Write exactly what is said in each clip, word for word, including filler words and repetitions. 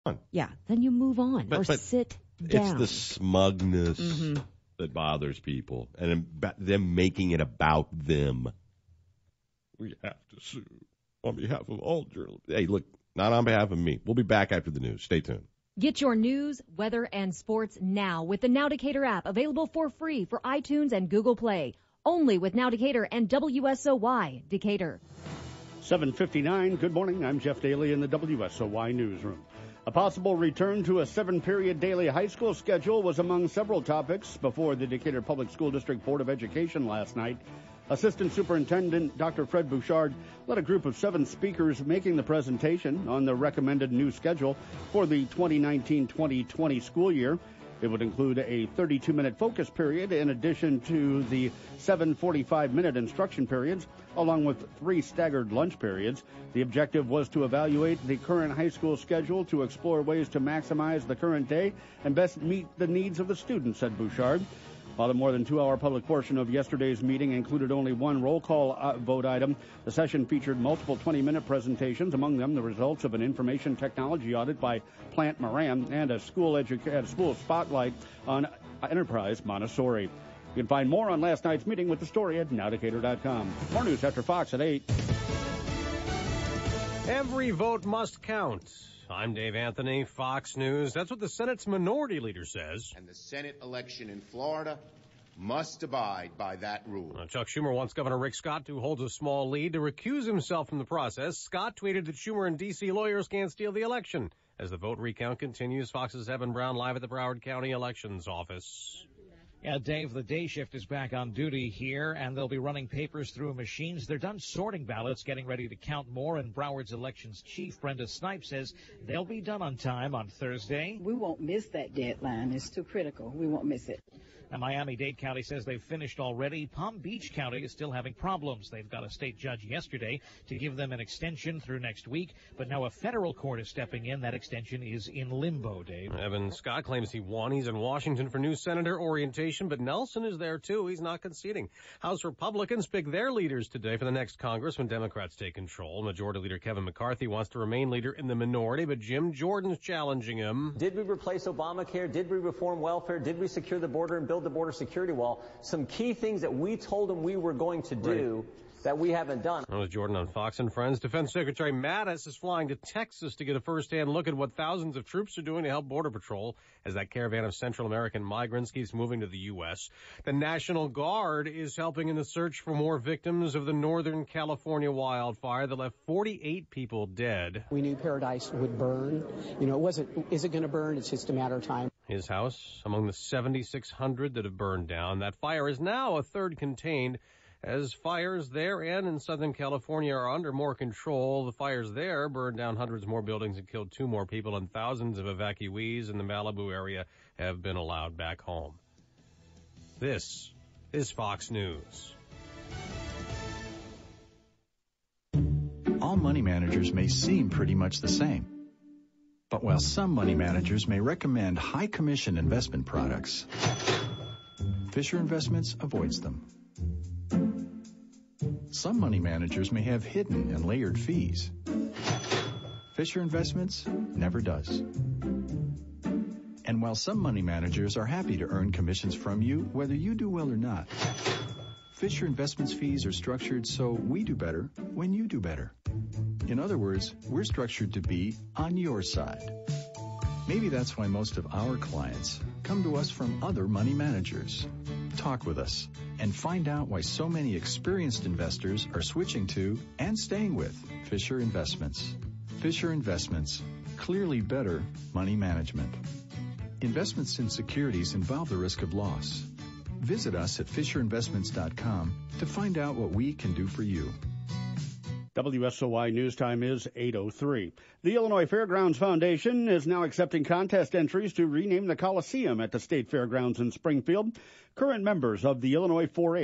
Yeah, then you move on But- or but sit It's down. the smugness Mhm. that bothers people, and them making it about them. We have to sue on behalf of all journalists. Hey, look, not on behalf of me. We'll be back after the news. Stay tuned. Get your news, weather, and sports now with the Now Decatur app, available for free for iTunes and Google Play. Only with Now Decatur and W S O Y Decatur. seven fifty-nine, good morning. I'm Jeff Daly in the W S O Y newsroom. A possible return to a seven-period daily high school schedule was among several topics before the Decatur Public School District Board of Education last night. Assistant Superintendent Doctor Fred Bouchard led a group of seven speakers making the presentation on the recommended new schedule for the twenty nineteen twenty twenty school year. It would include a thirty-two minute focus period in addition to the seven forty-five minute instruction periods, along with three staggered lunch periods. The objective was to evaluate the current high school schedule to explore ways to maximize the current day and best meet the needs of the students, said Bouchard. While the more than two-hour public portion of yesterday's meeting included only one roll call vote item, the session featured multiple twenty-minute presentations, among them the results of an information technology audit by Plant Moran and a school, edu- a school spotlight on Enterprise Montessori. You can find more on last night's meeting with the story at now decatur dot com. More news after Fox at eight. Every vote must count. I'm Dave Anthony, Fox News. That's what the Senate's minority leader says. And the Senate election in Florida must abide by that rule. Uh, Chuck Schumer wants Governor Rick Scott, who holds a small lead, to recuse himself from the process. Scott tweeted that Schumer and D C lawyers can't steal the election. As the vote recount continues, Fox's Evan Brown live at the Broward County Elections Office. Yeah, Dave, the day shift is back on duty here, and they'll be running papers through machines. They're done sorting ballots, getting ready to count more, and Broward's elections chief, Brenda Snipe, says they'll be done on time on Thursday. We won't miss that deadline. It's too critical. We won't miss it. And Miami-Dade County says they've finished already. Palm Beach County is still having problems. They've got a state judge yesterday to give them an extension through next week, but now a federal court is stepping in. That extension is in limbo, Dave. Evan Scott claims he won. He's in Washington for new senator orientation, but Nelson is there too. He's not conceding. House Republicans pick their leaders today for the next Congress when Democrats take control. Majority Leader Kevin McCarthy wants to remain leader in the minority, but Jim Jordan's challenging him. Did we replace Obamacare? Did we reform welfare? Did we secure the border and build the border security wall? Some key things that we told them we were going to do right. that we haven't done. That was Jordan on Fox and Friends. Defense Secretary Mattis is flying to Texas to get a first-hand look at what thousands of troops are doing to help Border Patrol as that caravan of Central American migrants keeps moving to the U S. The National Guard is helping in the search for more victims of the Northern California wildfire that left forty-eight people dead. We knew Paradise would burn. You know, it wasn't, is it going to burn? It's just a matter of time. His house among the seventy-six hundred that have burned down. That fire is now a third contained. As fires there and in Southern California are under more control, the fires there burned down hundreds more buildings and killed two more people, and thousands of evacuees in the Malibu area have been allowed back home. This is Fox News. All money managers may seem pretty much the same. But while some money managers may recommend high commission investment products, Fisher Investments avoids them. Some money managers may have hidden and layered fees. Fisher Investments never does. And while some money managers are happy to earn commissions from you, whether you do well or not, Fisher Investments fees are structured so we do better when you do better. In other words, we're structured to be on your side. Maybe that's why most of our clients come to us from other money managers. Talk with us and find out why so many experienced investors are switching to and staying with Fisher Investments. Fisher Investments, clearly better money management. Investments in securities involve the risk of loss. Visit us at fisher investments dot com to find out what we can do for you. W S O Y News Time is eight oh three. The Illinois Fairgrounds Foundation is now accepting contest entries to rename the Coliseum at the State Fairgrounds in Springfield. Current members of the Illinois four H,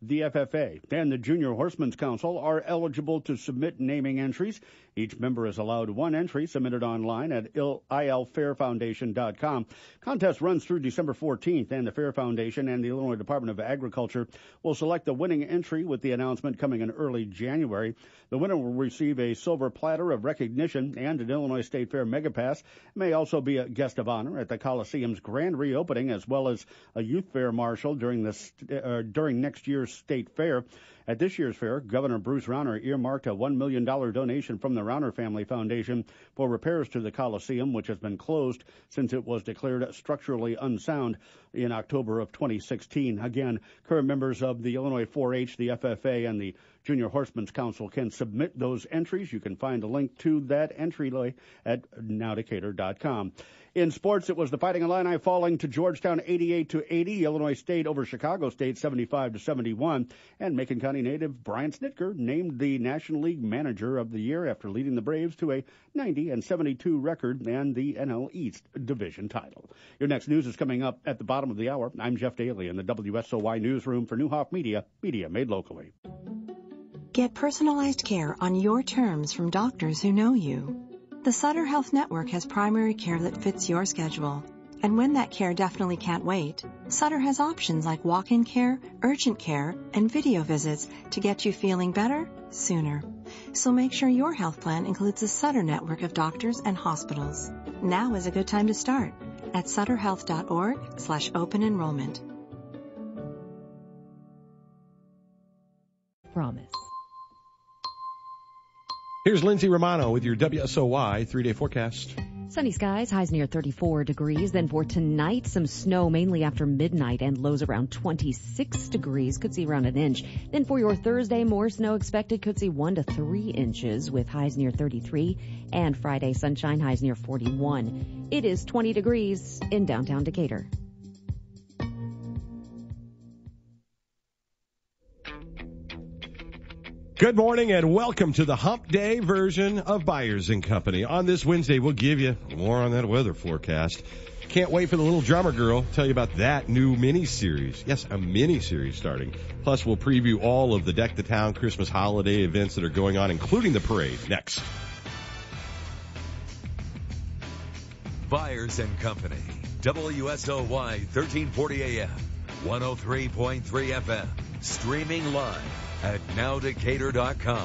The F F A and the Junior Horsemen's Council are eligible to submit naming entries. Each member is allowed one entry submitted online at I L fair foundation dot com. Contest runs through December fourteenth, and the Fair Foundation and the Illinois Department of Agriculture will select the winning entry, with the announcement coming in early January. The winner will receive a silver platter of recognition and an Illinois State Fair Megapass. May also be a guest of honor at the Coliseum's grand reopening, as well as a youth fair marshal during this uh, during next year's State Fair. At this year's fair, Governor Bruce Rauner earmarked a one million dollars donation from the Rauner Family Foundation for repairs to the Coliseum, which has been closed since it was declared structurally unsound in October of twenty sixteen. Again, current members of the Illinois four H, the F F A, and the Junior Horsemen's Council can submit those entries. You can find a link to that entry at now decatur dot com. In sports, it was the Fighting Illini falling to Georgetown eighty-eight to eighty. Illinois State over Chicago State seventy-five to seventy-one. And Macon County native Brian Snitker named the National League Manager of the Year after leading the Braves to a ninety and seventy-two record and the N L East Division title. Your next news is coming up at the bottom of the hour. I'm Jeff Daly in the W S O Y Newsroom for Newhoff Media, media made locally. Get personalized care on your terms from doctors who know you. The Sutter Health Network has primary care that fits your schedule. And when that care definitely can't wait, Sutter has options like walk-in care, urgent care, and video visits to get you feeling better sooner. So make sure your health plan includes a Sutter network of doctors and hospitals. Now is a good time to start at sutter health dot org slash open enrollment. Promise. Here's Lindsay Romano with your W S O Y three-day forecast. Sunny skies, highs near thirty-four degrees. Then for tonight, some snow mainly after midnight and lows around twenty-six degrees. Could see around an inch. Then for your Thursday, more snow expected. Could see one to three inches with highs near thirty-three. And Friday, sunshine, highs near forty-one. It is twenty degrees in downtown Decatur. Good morning and welcome to the Hump Day version of Byers and Company. On this Wednesday, we'll give you more on that weather forecast. Can't wait for the little drummer girl. Tell you about that new mini-series. Yes, a mini-series starting. Plus, we'll preview all of the Deck the Town Christmas holiday events that are going on, including the parade. Next. Byers and Company. W S O Y thirteen forty A M. one oh three point three F M. Streaming live at now decatur dot com.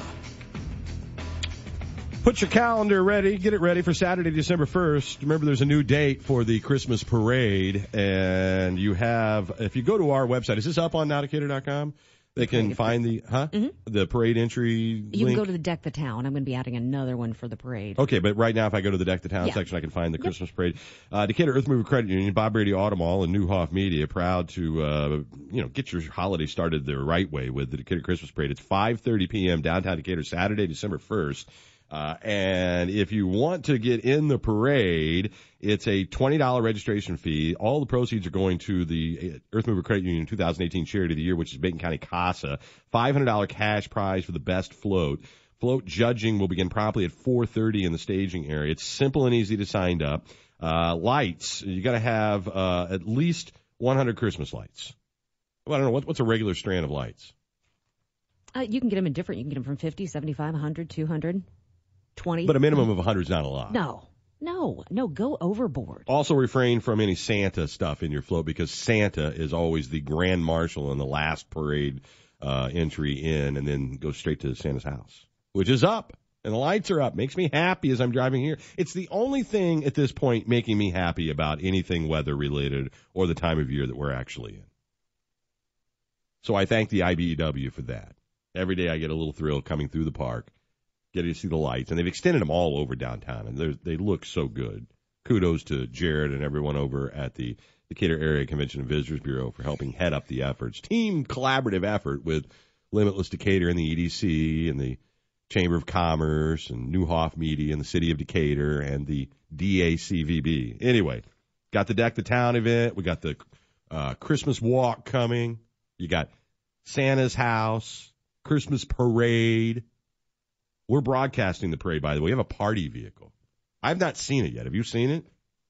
Put your calendar ready. Get it ready for Saturday, December first. Remember, there's a new date for the Christmas parade, and you have, if you go to our website, is this up on now decatur dot com? They can find the, huh? Mm-hmm. The parade entry You link. can go to the Deck the Town. I'm going to be adding another one for the parade. Okay, but right now, if I go to the Deck the Town Yeah. section, I can find the Yep. Christmas parade. Uh, Decatur Earth Mover Credit Union, Bob Brady Automall, and Newhoff Media, proud to, uh, you know, get your holiday started the right way with the Decatur Christmas parade. It's five thirty p.m. downtown Decatur, Saturday, December first. Uh, and if you want to get in the parade, it's a twenty dollars registration fee. All the proceeds are going to the Earth Mover Credit Union twenty eighteen Charity of the Year, which is Macon County CASA. five hundred dollars cash prize for the best float. Float judging will begin promptly at four thirty in the staging area. It's simple and easy to sign up. Uh, lights, you got to have uh, at least one hundred Christmas lights. Well, I don't know, what, what's a regular strand of lights? Uh, you can get them in different. You can get them from fifty, seventy-five, one hundred, two hundred, twenty. But a minimum of one hundred is not a lot. No. No, no, go overboard. Also refrain from any Santa stuff in your float, because Santa is always the grand marshal in the last parade uh, entry in, and then goes straight to Santa's house, which is up, and the lights are up. Makes me happy as I'm driving here. It's the only thing at this point making me happy about anything weather related or the time of year that we're actually in. So I thank the I B E W for that. Every day I get a little thrill coming through the park, getting to see the lights, and they've extended them all over downtown, and they look so good. Kudos to Jared and everyone over at the Decatur Area Convention and Visitors Bureau for helping head up the efforts. Team collaborative effort with Limitless Decatur and the E D C and the Chamber of Commerce and Newhoff Media and the City of Decatur and the D A C V B. Anyway, got the Deck the Town event. We got the uh, Christmas walk coming. You got Santa's house, Christmas parade. We're broadcasting the parade, by the way. We have a party vehicle. I've not seen it yet. Have you seen it?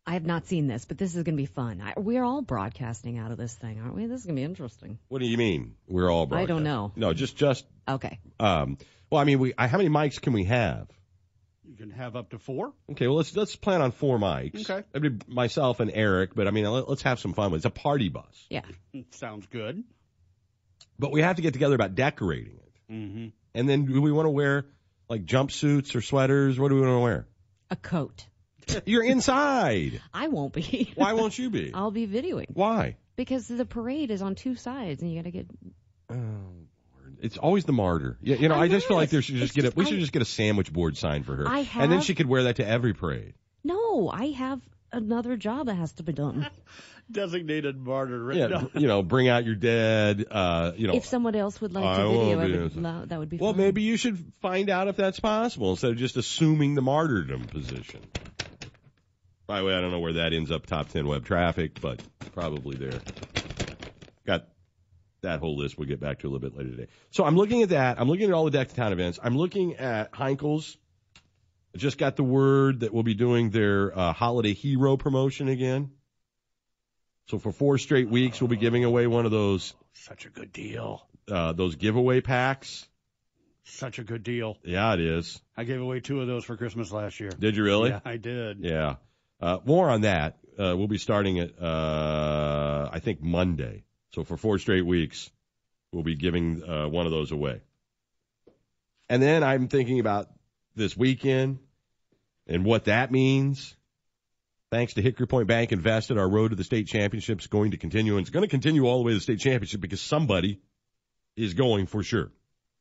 I have not seen this, but this is going to be fun. I, we're all broadcasting out of this thing, aren't we? This is going to be interesting. What do you mean? We're all broadcasting? I don't know. No, just just. Okay. Um. Well, I mean, we. I, how many mics can we have? You can have up to four. Okay. Well, let's let's plan on four mics. Okay. That'd be myself and Eric, but I mean, let, let's have some fun with it. It's a party bus. Yeah. Sounds good. But we have to get together about decorating it. Mm-hmm. And then do we want to wear like jumpsuits or sweaters? What do we want to wear? A coat. You're inside. I won't be. Why won't you be? I'll be videoing. Why? Because the parade is on two sides, and you got to get. Oh, Lord. It's always the martyr. You, you know, I, I just feel like there should just it's get a, just, we should I, just get a sandwich board sign for her, I have, and then she could wear that to every parade. No, I have another job that has to be done. Designated martyr. Yeah, no. you know, bring out your dead. Uh, you know, if someone else would like I to video, won't I be would lo- that would be. Well, fun. maybe you should find out if that's possible instead of just assuming the martyrdom position. By the way, I don't know where that ends up top ten web traffic, but probably there. Got that whole list we'll get back to a little bit later today. So I'm looking at that. I'm looking at all the Deck to Town events. I'm looking at Heinkel's. I just got the word that we'll be doing their uh, Holiday Hero promotion again. So for four straight weeks, we'll be giving away one of those. Such a good deal. Uh, those giveaway packs. Such a good deal. Yeah, it is. I gave away two of those for Christmas last year. Did you really? Yeah, I did. Yeah. Uh, more on that. Uh, we'll be starting at, uh, I think Monday. So for four straight weeks, we'll be giving uh, one of those away. And then I'm thinking about this weekend and what that means. Thanks to Hickory Point Bank Invested, our road to the state championship is going to continue, and it's going to continue all the way to the state championship because somebody is going for sure.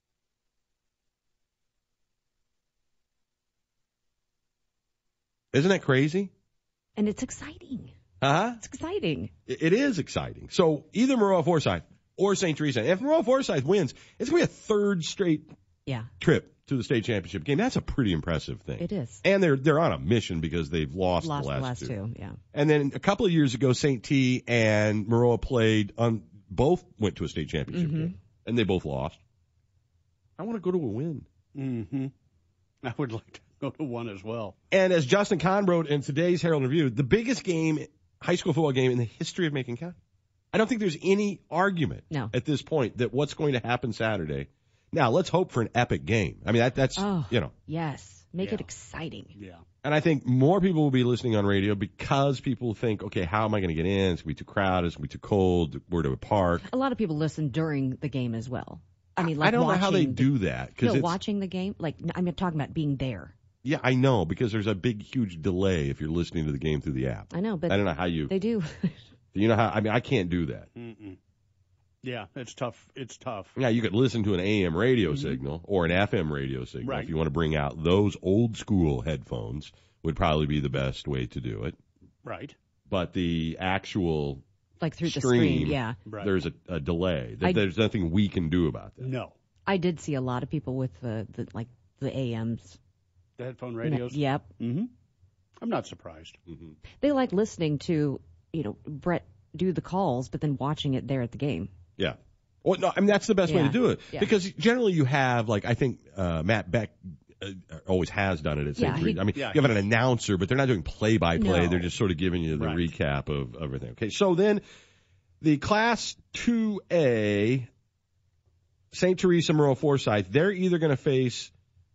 Isn't that crazy? And it's exciting. Uh-huh. It's exciting. It, it is exciting. So either Maroa Forsyth or Saint Teresa. If Maroa Forsyth wins, it's going to be a third straight yeah. trip to the state championship game. That's a pretty impressive thing. It is. And they're they're on a mission because they've lost, lost the last, the last two. two. Yeah. And then a couple of years ago, Saint T and Maroa played on both went to a state championship mm-hmm. game, and they both lost. I want to go to a win. Mm-hmm. I would like to go to one as well. And as Justin Kahn wrote in today's Herald Review, the biggest game, high school football game in the history of Macon County. I don't think there's any argument no. at this point that what's going to happen Saturday. Now, let's hope for an epic game. I mean, that that's, oh, you know. Yes. Make yeah. it exciting. Yeah. And I think more people will be listening on radio because people think, okay, how am I going to get in? It's going to be too crowded. It's going to be too cold. Where to park? A lot of people listen during the game as well. I mean, like I don't watching know how they the, do that. No, it's, watching the game. Like, I'm talking about being there. Yeah, I know, because there's a big, huge delay if you're listening to the game through the app. I know, but I don't know how you. They do. Do you know how? I mean, I can't do that. Mm-mm. Yeah, it's tough. It's tough. Yeah, you could listen to an A M radio mm-hmm. signal or an F M radio signal. Right. If you want to bring out those old school headphones, would probably be the best way to do it. Right. But the actual like through stream, the screen, yeah. Right. There's a, a delay. I, there's nothing we can do about that. No. I did see a lot of people with the, the like the A Ms. The headphone radios? Yep. Mm-hmm. I'm not surprised. Mm-hmm. They like listening to, you know, Brett do the calls, but then watching it there at the game. Yeah. Well, no, I mean, that's the best yeah. way to do it. Yeah. Because generally you have, like, I think uh, Matt Beck uh, always has done it at Saint Yeah, Teresa. I mean, yeah, you have an announcer, but they're not doing play-by-play. No. They're just sort of giving you the Right. recap of everything. Okay, so then the Class two A, Saint Teresa, Maroa Forsyth, they're either going to face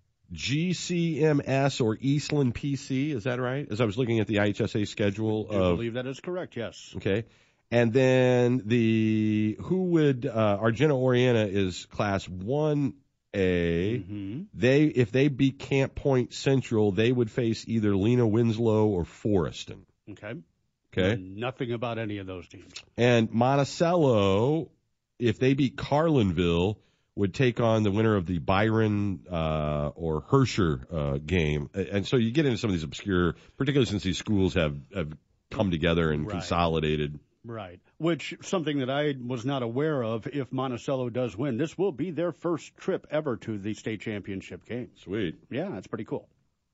G C M S or Eastland P C. Is that right? As I was looking at the I H S A schedule. I of, believe that is correct, yes. Okay. And then the, who would, uh, Argenta Oriana is Class one A. Mm-hmm. They, if they beat Camp Point Central, they would face either Lena Winslow or Forreston. Okay. Okay. Nothing about any of those teams. And Monticello, if they beat Carlinville, would take on the winner of the Byron uh, or Herscher uh, game. And so you get into some of these obscure, particularly since these schools have, have come together and Right. consolidated. Right. Which, something that I was not aware of, if Monticello does win, this will be their first trip ever to the state championship game. Sweet. Yeah, that's pretty cool.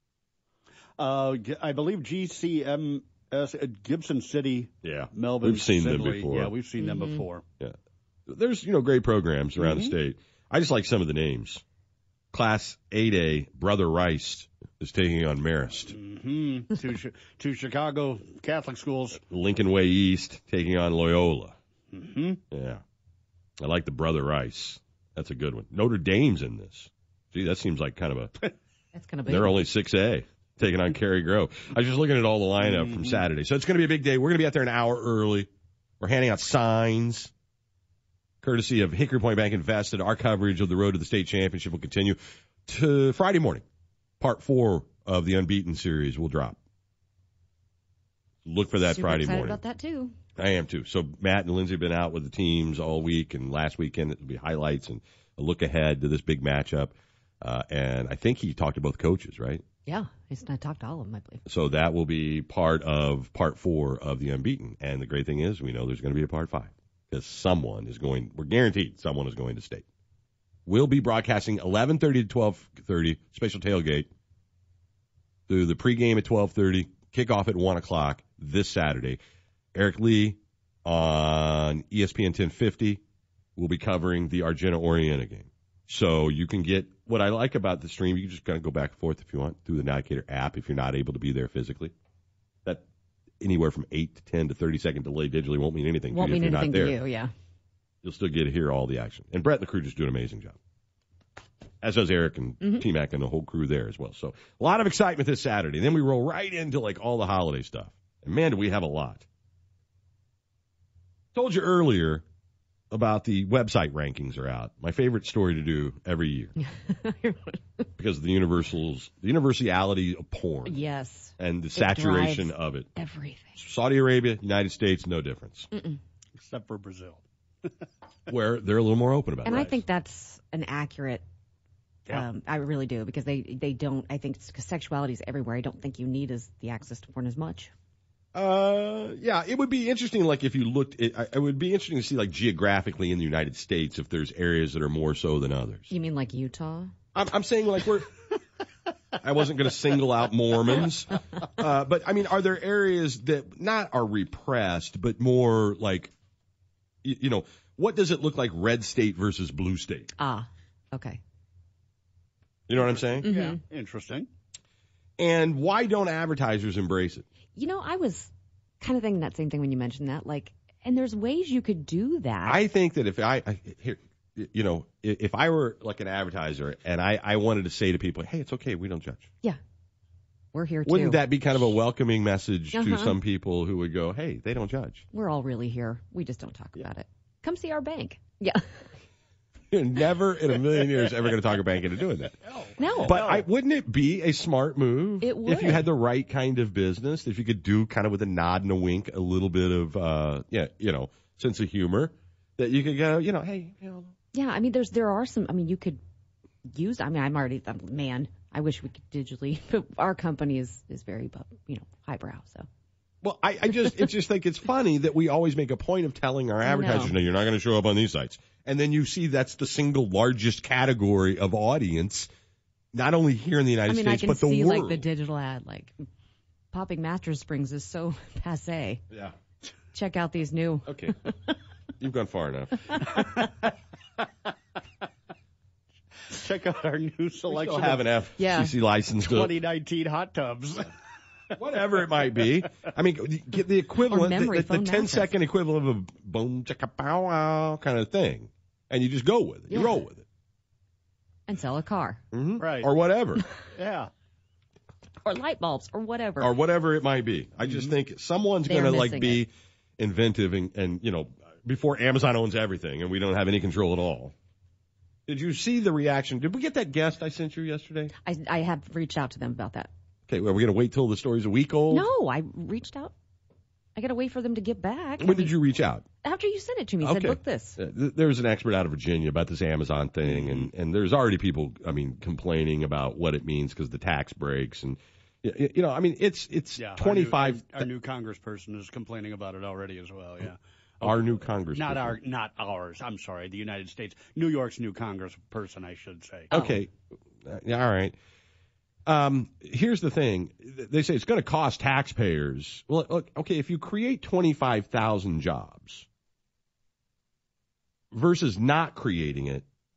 Uh, I believe G C M S, uh, Gibson City, Yeah. Melbourne, We've seen them Sidley. before. Yeah, we've seen Mm-hmm. them before. Yeah. There's, you know, great programs around Mhm. the state. I just like some of the names. Class eight A, Brother Rice is taking on Marist. Mm-hmm. two, two Chicago Catholic schools. Lincoln Way East taking on Loyola. Mm-hmm. Yeah. I like the Brother Rice. That's a good one. Notre Dame's in this. Gee, that seems like kind of a... That's kind of big. They're only six A, taking on Cary Grove. I was just looking at all the lineup mm-hmm. from Saturday. So it's going to be a big day. We're going to be out there an hour early. We're handing out signs, courtesy of Hickory Point Bank Invested. Our coverage of the road to the state championship will continue to Friday morning. Part four of the Unbeaten series will drop. Look for that Super Friday excited morning. About that too. I am too. So Matt and Lindsay have been out with the teams all week, and last weekend it will be highlights and a look ahead to this big matchup. Uh, and I think he talked to both coaches, right? Yeah, he's I talked to all of them, I believe. So that will be part of part four of the Unbeaten. And the great thing is, we know there's going to be a part five because someone is going. We're guaranteed someone is going to state. We'll be broadcasting eleven thirty to twelve thirty, special tailgate. Through the pregame at twelve thirty, kickoff at one o'clock this Saturday. Eric Lee on E S P N ten fifty will be covering the Argenta-Orienta game. So you can get what I like about the stream. You can just kind of go back and forth if you want through the Navigator app if you're not able to be there physically. That anywhere from eight to ten to thirty second delay digitally won't mean anything won't to you mean if you're anything not there. to you, yeah. You'll still get to hear all the action. And Brett and the crew just do an amazing job. As does Eric and mm-hmm. T-Mac and the whole crew there as well. So a lot of excitement this Saturday. And then we roll right into like all the holiday stuff. And man, do we have a lot. Told you earlier about the website rankings are out. My favorite story to do every year. Because of the universals, the universality of porn. Yes. And the it saturation of it. Everything. Saudi Arabia, United States, no difference. Mm-mm. Except for Brazil. Where they're a little more open about it. And right. I think that's an accurate, yeah. um, I really do, because they, they don't, I think because sexuality is everywhere. I don't think you need as the access to porn as much. Uh, yeah, it would be interesting, like, if you looked, it, it would be interesting to see, like, geographically in the United States, if there's areas that are more so than others. You mean like Utah? I'm, I'm saying, like, we're, I wasn't going to single out Mormons, uh, but, I mean, are there areas that not are repressed, but more, like, you, you know, what does it look like red state versus blue state? Ah, okay. You know what I'm saying? Mm-hmm. Yeah, interesting. And why don't advertisers embrace it? You know, I was kind of thinking that same thing when you mentioned that. Like, and there's ways you could do that. I think that if I, I here, you know, if I were like an advertiser and I, I wanted to say to people, hey, it's okay, we don't judge. Yeah. We're here too. Wouldn't that be kind of a welcoming message uh-huh. to some people who would go, hey, they don't judge? We're all really here. We just don't talk yeah. about it. Come see our bank. Yeah. You're never in a million years ever going to talk a bank into doing that. No. But no. I, wouldn't it be a smart move it would. if you had the right kind of business, if you could do kind of with a nod and a wink, a little bit of, uh, yeah, you know, sense of humor, that you could go, you know, hey, you know. Yeah, I mean, there's there are some. I mean, you could use. I mean, I'm already I'm, man. I wish we could digitally. But our company is is very, you know, highbrow. So. Well, I, I just, it's just think it's funny that we always make a point of telling our advertisers, no, you're not going to show up on these sites. And then you see that's the single largest category of audience, not only here in the United I mean, States, I can but the see, world. like, the digital ad, like, popping mattress springs is so passe. Yeah. Check out these new. Okay. You've gone far enough. Check out our new selection. We still have an F C C yeah. license. twenty nineteen hot tubs. Whatever it might be. I mean, get the equivalent, memory, the, the, the ten second equivalent of a boom, chicka, pow, wow kind of thing. And you just go with it. You yeah. roll with it. And sell a car. Mm-hmm. Right. Or whatever. Yeah. Or light bulbs or whatever. Or whatever it might be. I just mm-hmm. think someone's going to like be it. inventive and, and, you know, before Amazon owns everything and we don't have any control at all. Did you see the reaction? Did we get that guest I sent you yesterday? I, I have reached out to them about that. Okay, well, are we going to wait till the story's a week old? No, I reached out. I got to wait for them to get back. When I mean, did you reach out? After you sent it to me. You okay. said, book this. Uh, th- there's an expert out of Virginia about this Amazon thing, and, and there's already people, I mean, complaining about what it means because the tax breaks. And, you, you know, I mean, it's it's yeah, twenty-five. Our new, our, our new congressperson is complaining about it already as well, yeah. Our new congressperson. Not our, not ours. I'm sorry, the United States. New York's new congressperson, I should say. Okay. Oh. Uh, all right. Um, here's the thing. They say it's going to cost taxpayers. Well, look, okay, if you create twenty-five thousand jobs versus not creating it,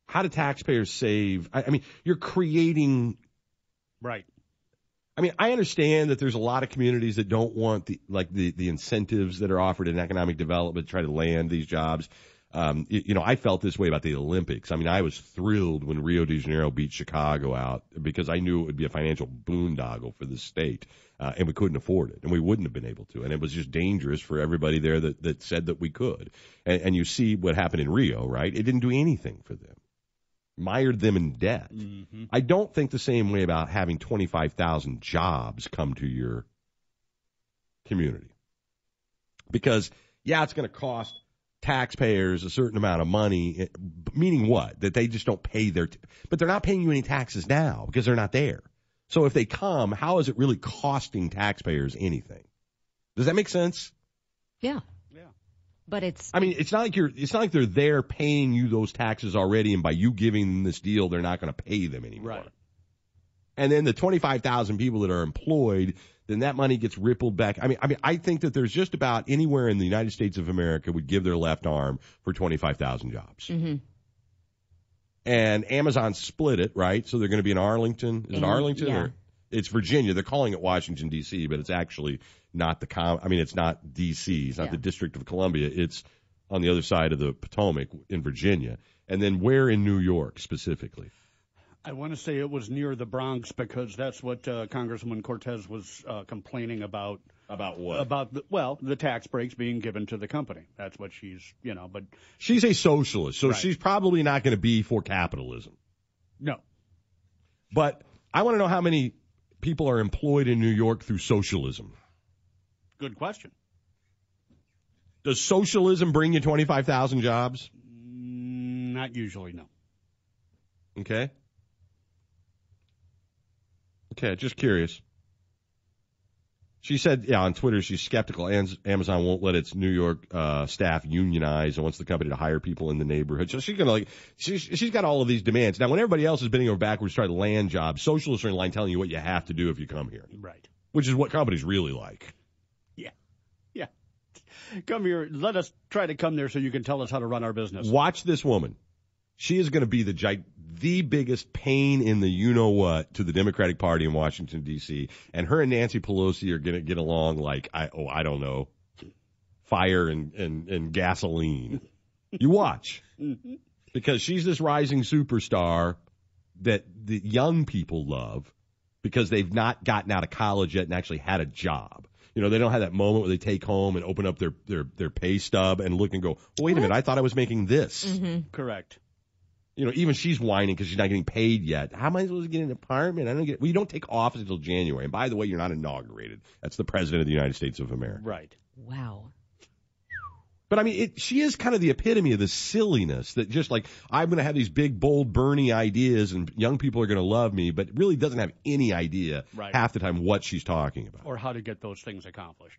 how do taxpayers save? I, I mean, you're creating. Right. I mean, I understand that there's a lot of communities that don't want the like the, the incentives that are offered in economic development to try to land these jobs. Um, you, you know, I felt this way about the Olympics. I mean, I was thrilled when Rio de Janeiro beat Chicago out because I knew it would be a financial boondoggle for the state, uh, and we couldn't afford it, and we wouldn't have been able to, and it was just dangerous for everybody there that, that said that we could. And, and you see what happened in Rio, right? It didn't do anything for them. Mired them in debt. Mm-hmm. I don't think the same way about having twenty-five thousand jobs come to your community. Because, yeah, it's going to cost taxpayers a certain amount of money, meaning what? That they just don't pay their, t- but they're not paying you any taxes now because they're not there. So if they come, how is it really costing taxpayers anything? Does that make sense? Yeah. Yeah. But it's, I mean, it's not like you're, it's not like they're there paying you those taxes already, and by you giving them this deal, they're not going to pay them anymore. Right. And then the twenty-five thousand people that are employed, then that money gets rippled back. I mean, I mean, I think that there's just about anywhere in the United States of America would give their left arm for twenty-five thousand jobs. Mm-hmm. And Amazon split it, right? So they're going to be in Arlington. Is In- it Arlington? yeah. Or it's Virginia. They're calling it Washington, D C, but it's actually not the com. I mean, it's not D C. It's not Yeah. the District of Columbia. It's on the other side of the Potomac in Virginia. And then where in New York specifically? I want to say it was near the Bronx because that's what uh, Congresswoman Cortez was uh, complaining about. About what? About, the, well, the tax breaks being given to the company. That's what she's, you know, but. She's a socialist, so Right. she's probably not going to be for capitalism. No. But I want to know how many people are employed in New York through socialism. Good question. Does socialism bring you twenty-five thousand jobs? Mm, not usually, no. Okay. Okay, just curious. She said, yeah, on Twitter, she's skeptical. Amazon won't let its New York uh, staff unionize and wants the company to hire people in the neighborhood. So she's gonna like, she's she's got all of these demands. Now, when everybody else is bending over backwards trying to land jobs, socialists are in line telling you what you have to do if you come here. Right. Which is what companies really like. Yeah. Yeah. Come here. Let us try to come there so you can tell us how to run our business. Watch this woman. She is going to be the gi- the biggest pain in the you-know-what to the Democratic Party in Washington, D C, and her and Nancy Pelosi are going to get along like, I oh, I don't know, fire and, and, and gasoline. You watch. Because she's this rising superstar that the young people love because they've not gotten out of college yet and actually had a job. You know, they don't have that moment where they take home and open up their, their, their pay stub and look and go, oh, wait a minute, I thought I was making this. Mm-hmm. Correct. You know, even she's whining because she's not getting paid yet. How am I supposed to get an apartment? I don't get. Well, you don't take office until January. And by the way, you're not inaugurated. That's the president of the United States of America. Right. Wow. But I mean, it, she is kind of the epitome of the silliness that just like, I'm going to have these big, bold, Bernie ideas and young people are going to love me, but really doesn't have any idea Right. half the time what she's talking about. Or how to get those things accomplished.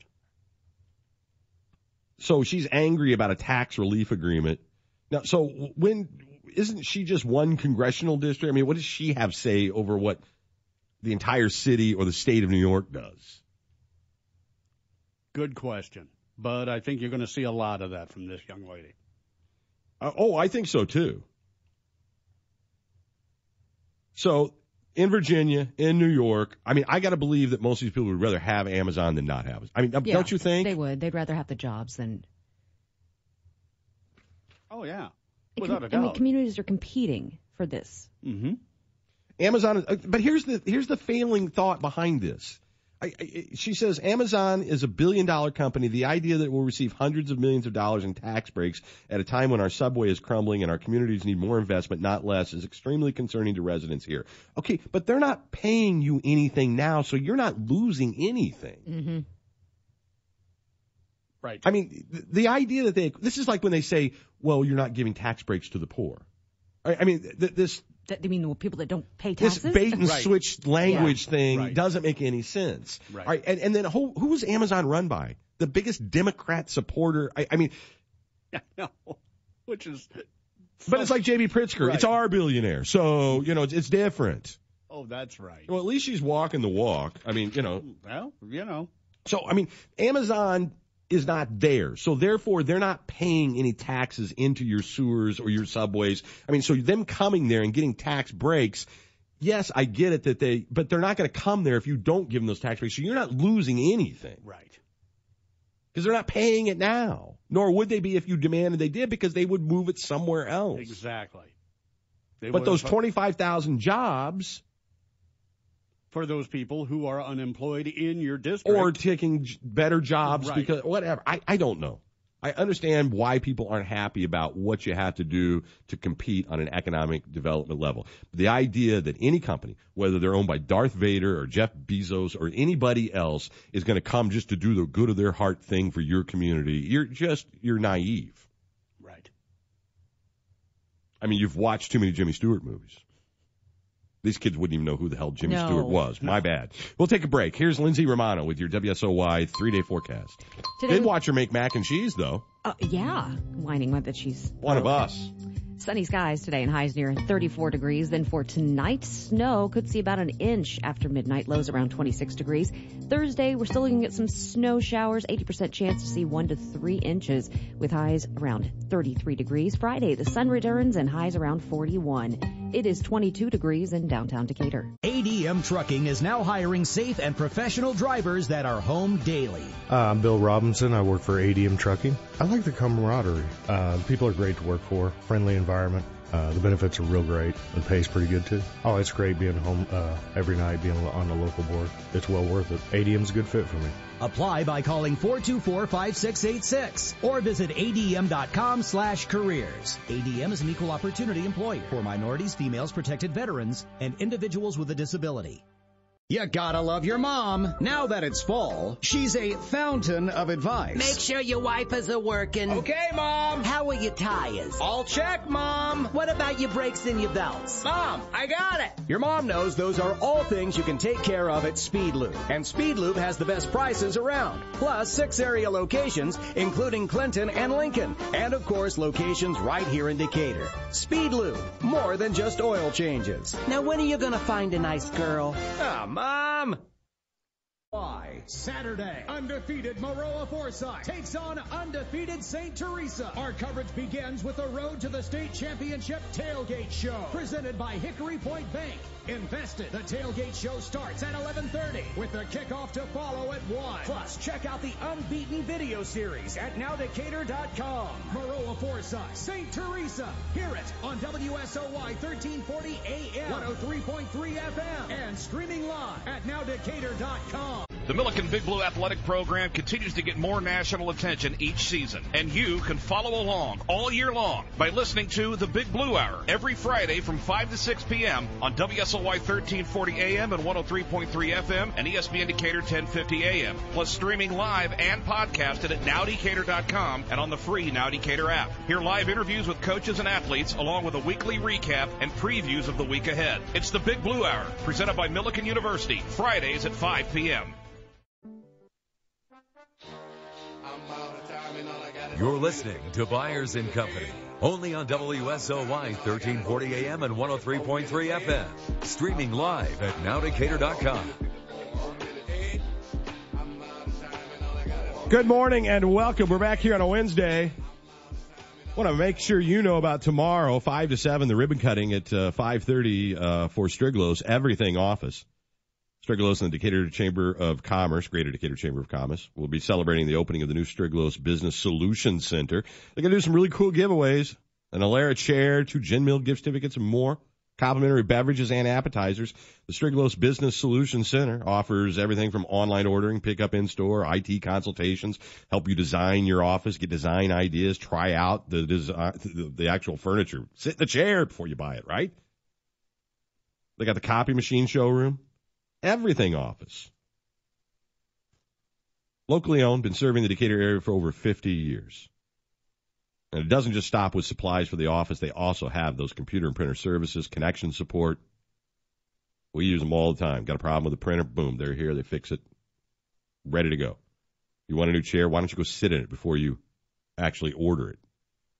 So she's angry about a tax relief agreement. Now, so when, isn't she just one congressional district? I mean, what does she have say over what the entire city or the state of New York does? Good question. But I think you're going to see a lot of that from this young lady. Uh, oh, I think so too. So in Virginia, in New York, I mean, I got to believe that most of these people would rather have Amazon than not have it. I mean, Yeah, don't you think? They would. They'd rather have the jobs than. Oh, yeah. It Without com- a doubt. I mean, communities are competing for this. Mm-hmm. Amazon, is, but here's the here's the failing thought behind this. I, I, she says Amazon is a billion dollar company. The idea that it will receive hundreds of millions of dollars in tax breaks at a time when our subway is crumbling and our communities need more investment, not less, is extremely concerning to residents here. Okay, but they're not paying you anything now, so you're not losing anything. Mm-hmm. Right. I mean, the, the idea that they, this is like when they say, well, you're not giving tax breaks to the poor. I, I mean, th- this, That, I mean, the people that don't pay this taxes? bait and Right. switch language Yeah. thing Right. doesn't make any sense. Right. All right, and, and then who, who is Amazon run by? The biggest Democrat supporter. I, I mean, No. Which is. but it's like J B Pritzker. Right. It's our billionaire. So, you know, it's, it's different. Oh, that's right. Well, at least she's walking the walk. I mean, you know. Well, you know. So, I mean, Amazon is not there. So therefore, they're not paying any taxes into your sewers or your subways. I mean, so them coming there and getting tax breaks, yes, I get it that they, but they're not going to come there if you don't give them those tax breaks. So you're not losing anything. Right. Because they're not paying it now. Nor would they be if you demanded they did, because they would move it somewhere else. Exactly. They but those twenty-five thousand jobs, for those people who are unemployed in your district. Or taking better jobs, right. because whatever. I, I don't know. I understand why people aren't happy about what you have to do to compete on an economic development level. The idea that any company, whether they're owned by Darth Vader or Jeff Bezos or anybody else, is going to come just to do the good of their heart thing for your community, you're just, you're naive. Right. I mean, you've watched too many Jimmy Stewart movies. These kids wouldn't even know who the hell Jimmy no. Stewart was. No. My bad. We'll take a break. Here's Lindsay Romano with your W S O Y three-day forecast. Today Did watch her make mac and cheese, though. Uh, yeah, whining with that she's one of us. Sunny skies today and highs near thirty-four degrees. Then for tonight, snow could see about an inch after midnight, lows around twenty-six degrees. Thursday, we're still looking at some snow showers, eighty percent chance to see one to three inches with highs around thirty-three degrees. Friday, the sun returns and highs around forty-one. It is twenty-two degrees in downtown Decatur. A D M Trucking is now hiring safe and professional drivers that are home daily. Uh, I'm Bill Robinson. I work for A D M Trucking. I like the camaraderie. Uh, people are great to work for, friendly environment. Uh, the benefits are real great. The pay's pretty good too. Oh, it's great being home uh, every night, being on the local board. It's well worth it. A D M's a good fit for me. Apply by calling four two four, five six eight six or visit A D M dot com slash careers. A D M is an equal opportunity employer for minorities, females, protected veterans, and individuals with a disability. You gotta love your mom. Now that it's fall, she's a fountain of advice. Make sure your wipers are working. Okay, Mom. How are your tires? All check, Mom. What about your brakes and your belts? Mom, I got it. Your mom knows those are all things you can take care of at Speed Lube. And Speed Lube has the best prices around. Plus, six area locations, including Clinton and Lincoln. And, of course, locations right here in Decatur. Speed Lube. More than just oil changes. Now, when are you gonna find a nice girl? Ah, Mom! Why? Saturday, undefeated Maroa Forsyth takes on undefeated Saint Teresa. Our coverage begins with the Road to the State Championship Tailgate Show, presented by Hickory Point Bank. Invested. The Tailgate Show starts at eleven thirty with the kickoff to follow at one. Plus, check out the Unbeaten video series at now decatur dot com. Maroa Forsyth, Saint Teresa. Hear it on W S O Y thirteen forty A M, one oh three point three F M, and streaming live at now decatur dot com. The Milliken Big Blue Athletic Program continues to get more national attention each season, and you can follow along all year long by listening to the Big Blue Hour every Friday from five to six p.m. on W S O Y thirteen forty A M and one oh three point three F M and E S P N Decatur ten fifty A M, plus streaming live and podcasted at now decatur dot com and on the free Now Decatur app. Hear live interviews with coaches and athletes along with a weekly recap and previews of the week ahead. It's the Big Blue Hour, presented by Milliken University, Fridays at five p.m. You're listening to Byers and Company, only on W S O Y thirteen forty A M and one oh three point three F M. Streaming live at now decatur dot com. Good morning and welcome. We're back here on a Wednesday. Want to make sure you know about tomorrow, five to seven, the ribbon cutting at uh, five thirty uh, for Striglos Everything Office. Striglos and the Decatur Chamber of Commerce, Greater Decatur Chamber of Commerce, will be celebrating the opening of the new Striglos Business Solutions Center. They're going to do some really cool giveaways, an Alara chair, two Gin Mill gift certificates, and more. Complimentary beverages and appetizers. The Striglos Business Solutions Center offers everything from online ordering, pick-up in-store, I T consultations, help you design your office, get design ideas, try out the design, the, the actual furniture. Sit in the chair before you buy it, right? They got the copy machine showroom. Everything Office. Locally owned, been serving the Decatur area for over fifty years. And it doesn't just stop with supplies for the office. They also have those computer and printer services, connection support. We use them all the time. Got a problem with the printer? Boom, they're here. They fix it. Ready to go. You want a new chair? Why don't you go sit in it before you actually order it?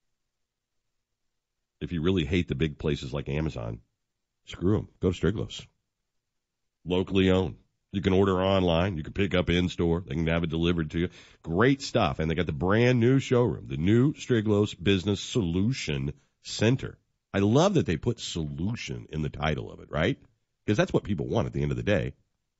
If you really hate the big places like Amazon, screw them. Go to Striglos. Locally owned. You can order online. You can pick up in-store. They can have it delivered to you. Great stuff. And they got the brand new showroom, the new Striglos Business Solution Center. I love that they put solution in the title of it, right? Because that's what people want at the end of the day.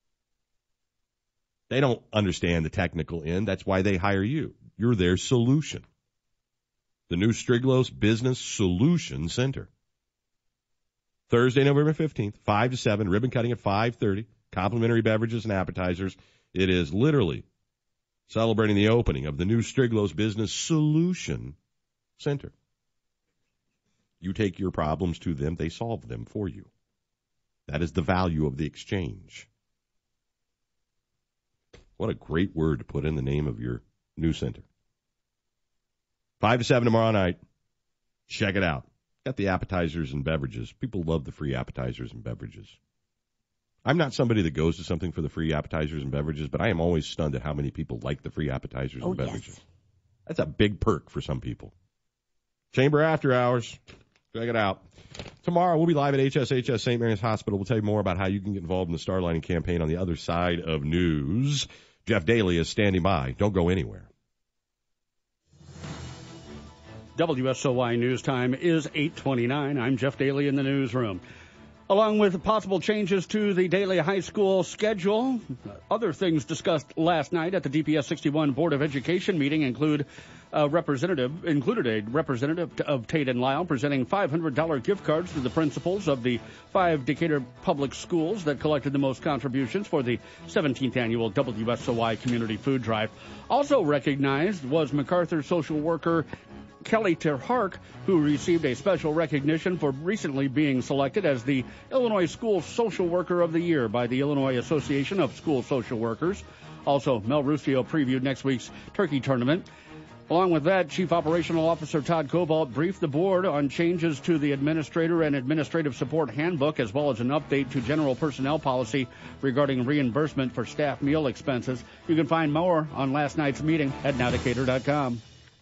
They don't understand the technical end. That's why they hire you. You're their solution. The new Striglos Business Solution Center. Thursday, November fifteenth, five to seven, ribbon cutting at five thirty, complimentary beverages and appetizers. It is literally celebrating the opening of the new Striglos Business Solution Center. You take your problems to them, they solve them for you. That is the value of the exchange. What a great word to put in the name of your new center. Five to seven tomorrow night. Check it out. Got the appetizers and beverages. People love the free appetizers and beverages. I'm not somebody that goes to something for the free appetizers and beverages, but I am always stunned at how many people like the free appetizers oh, and beverages. Yes. That's a big perk for some people. Chamber After Hours. Check it out. Tomorrow we'll be live at H S H S Saint Mary's Hospital. We'll tell you more about how you can get involved in the Starlining campaign on the other side of news. Jeff Daly is standing by. Don't go anywhere. W S O Y News Time is eight twenty-nine. I'm Jeff Daly in the newsroom. Along with possible changes to the Daly High School schedule, other things discussed last night at the D P S sixty-one Board of Education meeting include a representative, included a representative of Tate and Lyle presenting five hundred dollars gift cards to the principals of the five Decatur public schools that collected the most contributions for the seventeenth annual W S O Y Community Food Drive. Also recognized was MacArthur social worker Kelly Terhark, who received a special recognition for recently being selected as the Illinois School Social Worker of the Year by the Illinois Association of School Social Workers. Also, Mel Ruscio previewed next week's turkey tournament. Along with that, Chief Operational Officer Todd Cobalt briefed the board on changes to the Administrator and Administrative Support Handbook, as well as an update to general personnel policy regarding reimbursement for staff meal expenses. You can find more on last night's meeting at now decatur dot com.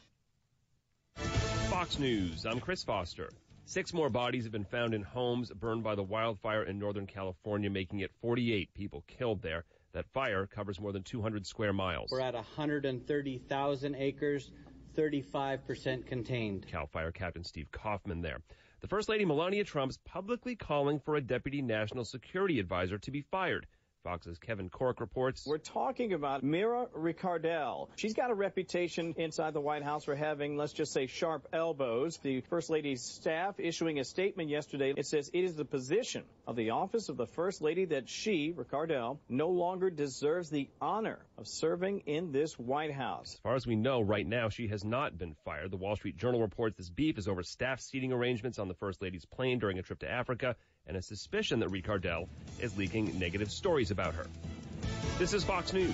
Fox News, I'm Chris Foster. Six more bodies have been found in homes burned by the wildfire in Northern California, making it forty-eight people killed there. That fire covers more than two hundred square miles. We're at one hundred thirty thousand acres, thirty-five percent contained. Cal Fire Captain Steve Kaufman there. The First Lady Melania Trump's publicly calling for a deputy national security advisor to be fired. Fox's Kevin Cork reports. We're talking about Mira Ricardel. She's got a reputation inside the White House for having, let's just say, sharp elbows. The First Lady's staff issuing a statement yesterday. It says it is the position of the office of the First Lady that she, Ricardel, no longer deserves the honor of serving in this White House. As far as we know, right now, she has not been fired. The Wall Street Journal reports this beef is over staff seating arrangements on the First Lady's plane during a trip to Africa, and a suspicion that Ricardel is leaking negative stories about her. This is Fox News.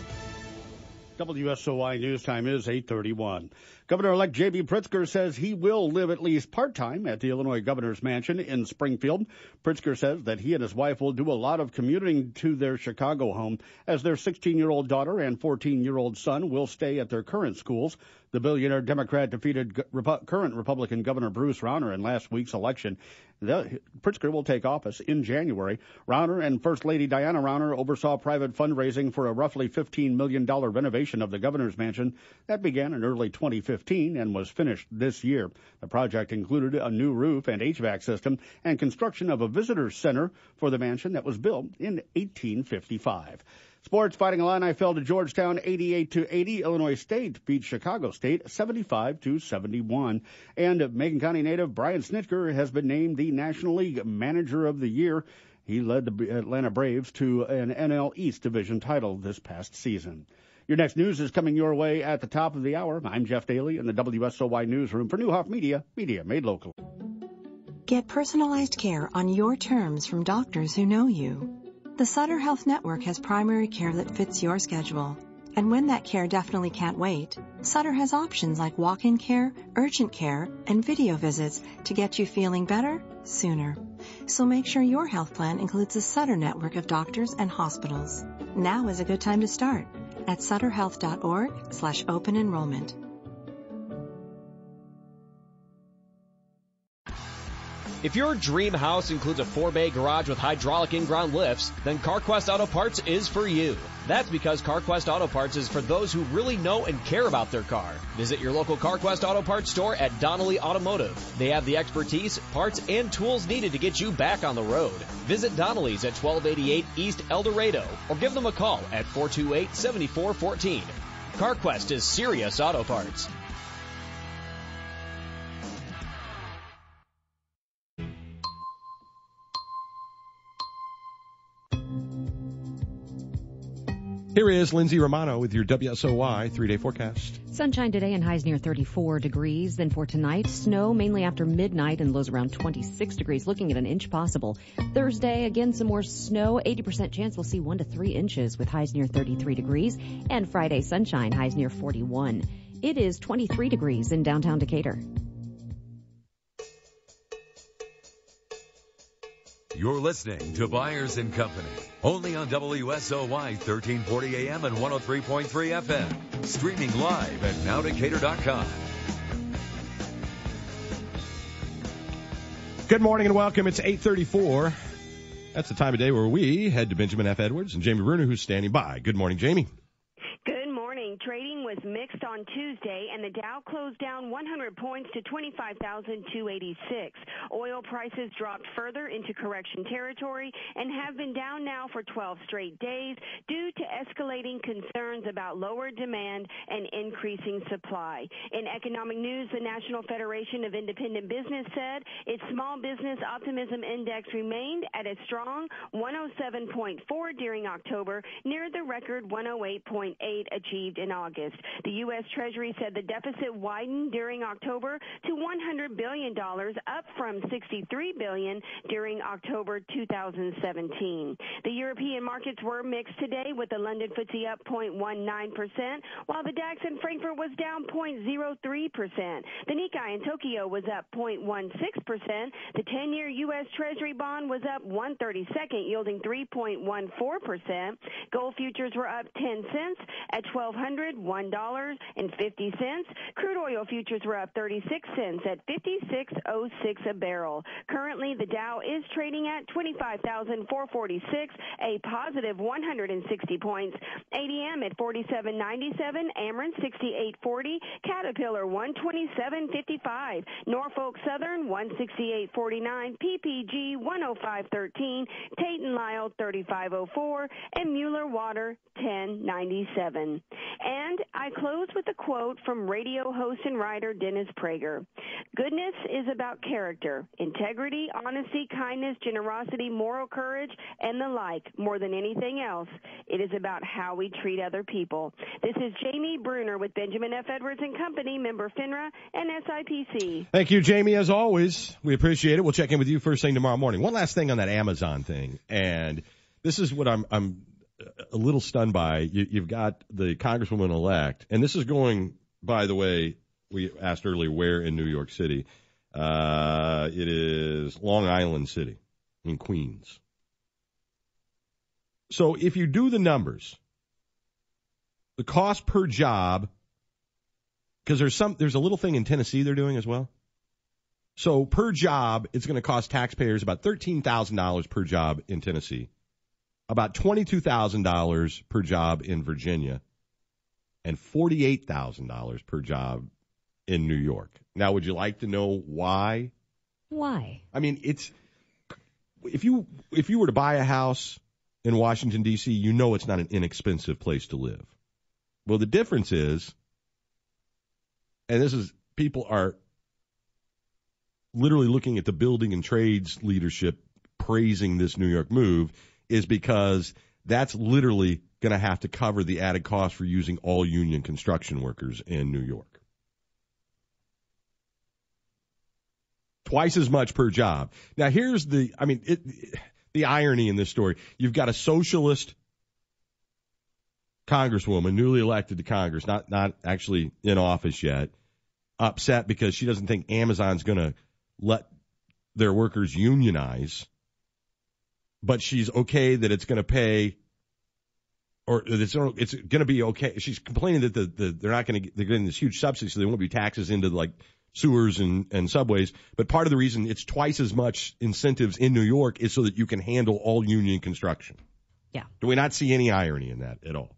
W S O Y News Time is eight thirty-one. Governor-elect J B. Pritzker says he will live at least part-time at the Illinois Governor's Mansion in Springfield. Pritzker says that he and his wife will do a lot of commuting to their Chicago home, as their sixteen-year-old daughter and fourteen-year-old son will stay at their current schools. The billionaire Democrat defeated Rep- current Republican Governor Bruce Rauner in last week's election. The, Pritzker will take office in January. Rauner and First Lady Diana Rauner oversaw private fundraising for a roughly fifteen million dollars renovation of the Governor's Mansion that began in early twenty fifteen and was finished this year. The project included a new roof and H V A C system and construction of a visitor center for the mansion that was built in eighteen fifty-five. Sports: Fighting Illini fell to Georgetown eighty-eight to eighty. Illinois State beat Chicago State seventy-five to seventy-one. And Macon County native Brian Snitker has been named the National League Manager of the Year. He led the Atlanta Braves to an N L East Division title this past season. Your next news is coming your way at the top of the hour. I'm Jeff Daly in the W S O Y Newsroom for Newhoff Media, media made local. Get personalized care on your terms from doctors who know you. The Sutter Health Network has primary care that fits your schedule. And when that care definitely can't wait, Sutter has options like walk-in care, urgent care, and video visits to get you feeling better sooner. So make sure your health plan includes a Sutter network of doctors and hospitals. Now is a good time to start at sutter health dot org slash open enrollment. If your dream house includes a four-bay garage with hydraulic in-ground lifts, then CarQuest Auto Parts is for you. That's because CarQuest Auto Parts is for those who really know and care about their car. Visit your local CarQuest Auto Parts store at Donnelly Automotive. They have the expertise, parts, and tools needed to get you back on the road. Visit Donnelly's at twelve eighty-eight East El Dorado or give them a call at four two eight, seven four one four. CarQuest is serious auto parts. Here is Lindsay Romano with your W S O Y three-day forecast. Sunshine today and highs near thirty-four degrees. Then for tonight, snow mainly after midnight and lows around twenty-six degrees, looking at an inch possible. Thursday, again, some more snow. eighty percent chance we'll see one to three inches with highs near thirty-three degrees. And Friday, sunshine, highs near forty-one. It is twenty-three degrees in downtown Decatur. You're listening to Byers and Company, only on W S O Y thirteen forty A M and one oh three point three F M. Streaming live at now decatur dot com. Good morning and welcome. It's eight thirty-four. That's the time of day where we head to Benjamin F. Edwards and Jamie Bruner, who's standing by. Good morning, Jamie. Good morning. Trading was mixed on Tuesday, and the Dow closed down one hundred points to twenty-five thousand two hundred eighty-six. Oil prices dropped further into correction territory and have been down now for twelve straight days due to escalating concerns about lower demand and increasing supply. In economic news, the National Federation of Independent Business said its small business optimism index remained at a strong one oh seven point four during October, near the record one oh eight point eight achieved in August. The U S. Treasury said the deficit widened during October to one hundred billion dollars, up from sixty-three billion dollars during October two thousand seventeen. The European markets were mixed today, with the London F T S E up zero point one nine percent, while the DAX in Frankfurt was down zero point zero three percent. The Nikkei in Tokyo was up zero point one six percent. The ten-year U S. Treasury bond was up one thirty-second, yielding three point one four percent. Gold futures were up ten cents at twelve hundred one dollars and fifty cents. Crude oil futures were up thirty-six cents at fifty-six oh six a barrel. Currently, the Dow is trading at twenty-five thousand four hundred forty-six, a positive one hundred sixty points. A D M at forty-seven ninety-seven, Ameren sixty-eight forty, Caterpillar one twenty-seven fifty-five, Norfolk Southern one sixty-eight forty-nine, P P G one oh five thirteen, Tate and Lyle thirty-five oh four, and Mueller Water ten ninety-seven. And I close with a quote from radio host and writer Dennis Prager. Goodness is about character, integrity, honesty, kindness, generosity, moral courage, and the like. More than anything else, it is about how we treat other people. This is Jamie Bruner with Benjamin F. Edwards and Company, member FINRA and S I P C. Thank you, Jamie, as always. We appreciate it. We'll check in with you first thing tomorrow morning. One last thing on that Amazon thing, and this is what I'm I'm a little stunned by. You, you've got the Congresswoman-elect, and this is going, by the way, we asked earlier where in New York City. Uh, it is Long Island City in Queens. So if you do the numbers, the cost per job, because there's some, there's a little thing in Tennessee they're doing as well. So per job, it's going to cost taxpayers about thirteen thousand dollars per job in Tennessee, about twenty-two thousand dollars per job in Virginia, and forty-eight thousand dollars per job in New York. Now, would you like to know why? Why? I mean, it's if you if you were to buy a house in Washington, D C, you know it's not an inexpensive place to live. Well, the difference is, and this is, people are literally looking at the building and trades leadership praising this New York move, is because that's literally going to have to cover the added cost for using all union construction workers in New York. Twice as much per job. Now, here's the, I mean, it, the irony in this story. You've got a socialist congresswoman, newly elected to Congress, not, not actually in office yet, upset because she doesn't think Amazon's going to let their workers unionize, but she's okay that it's going to pay, or it's, it's going to be okay. She's complaining that the, the they're not going to, they're getting this huge subsidy, so there won't be taxes into like sewers and, and subways. But part of the reason it's twice as much incentives in New York is so that you can handle all union construction. Yeah. Do we not see any irony in that at all?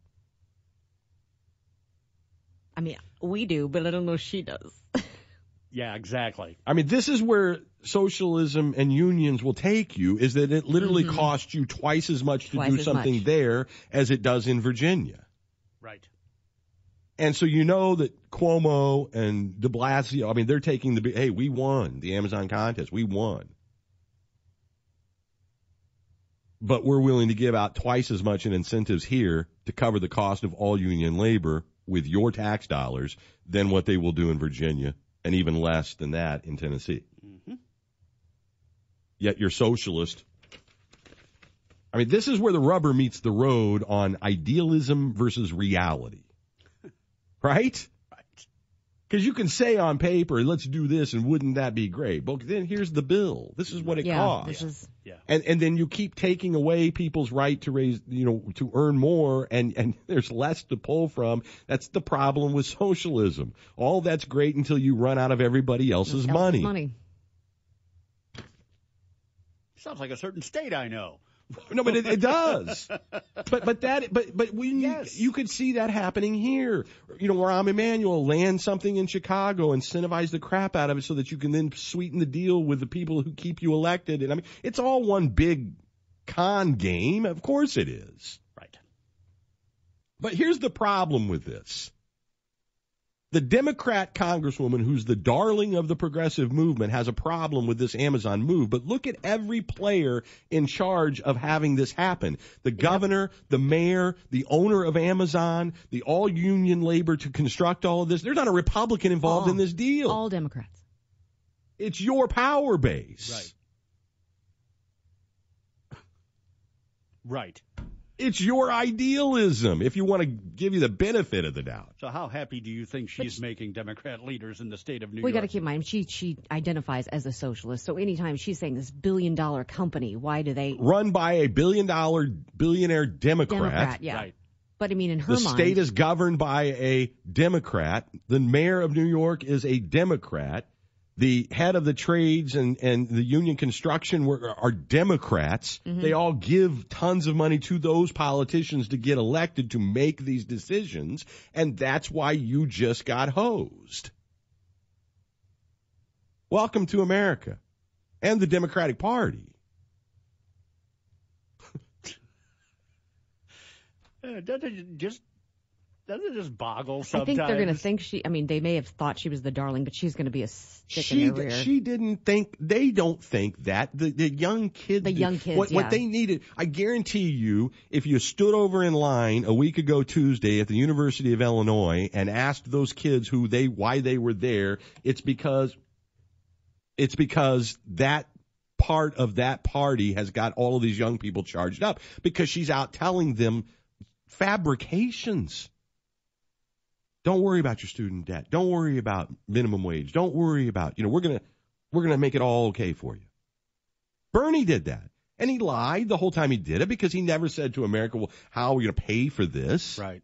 I mean, we do, but I don't know if she does. Yeah, exactly. I mean, this is where socialism and unions will take you, is that it literally mm-hmm. costs you twice as much to twice do something much. there as it does in Virginia. Right. And so you know that Cuomo and de Blasio, I mean, they're taking the, hey, we won the Amazon contest. We won. But we're willing to give out twice as much in incentives here to cover the cost of all union labor with your tax dollars than what they will do in Virginia. And even less than that in Tennessee. Mm-hmm. Yet you're socialist. I mean, this is where the rubber meets the road on idealism versus reality. Right? Right. Because you can say on paper, let's do this, and wouldn't that be great? But then here's the bill. This is what it yeah, costs. This is... Yeah. And and then you keep taking away people's right to raise, you know, to earn more, and, and there's less to pull from. That's the problem with socialism. All that's great until you run out of everybody else's else's money. money. Sounds like a certain state I know. No, but it, it does. But but that but but we yes. you could see that happening here. You know, Rahm Emanuel land something in Chicago, incentivize the crap out of it so that you can then sweeten the deal with the people who keep you elected. And I mean, it's all one big con game. Of course it is. Right. But here's the problem with this. The Democrat congresswoman, who's the darling of the progressive movement, has a problem with this Amazon move. But look at every player in charge of having this happen. The governor, the mayor, the owner of Amazon, the all-union labor to construct all of this. There's not a Republican involved all, in this deal. All Democrats. It's your power base. Right. Right. It's your idealism, if you want to give you the benefit of the doubt. So how happy do you think she's she, making Democrat leaders in the state of New we York? We got to keep in mind, she, she identifies as a socialist. So anytime she's saying this billion-dollar company, why do they... Run by a billion-dollar billionaire Democrat. Democrat, yeah. Right. But, I mean, in her the mind... The state is governed by a Democrat. The mayor of New York is a Democrat. The head of the trades and, and the union construction were, are Democrats. Mm-hmm. They all give tons of money to those politicians to get elected to make these decisions, and that's why you just got hosed. Welcome to America and the Democratic Party. uh, doesn't it just doesn't it just boggle sometimes? I think they're going to think she, I mean, they may have thought she was the darling, but she's going to be a stick she, in their rear. She didn't think, they don't think that. The, the young kids. The young kids, what, yeah. What they needed, I guarantee you, if you stood over in line a week ago Tuesday at the University of Illinois and asked those kids who they, why they were there, it's because, it's because that part of that party has got all of these young people charged up because she's out telling them fabrications. Don't worry about your student debt. Don't worry about minimum wage. Don't worry about, you know, we're going to, we're going to make it all okay for you. Bernie did that. And he lied the whole time he did it because he never said to America, well, how are we going to pay for this? Right.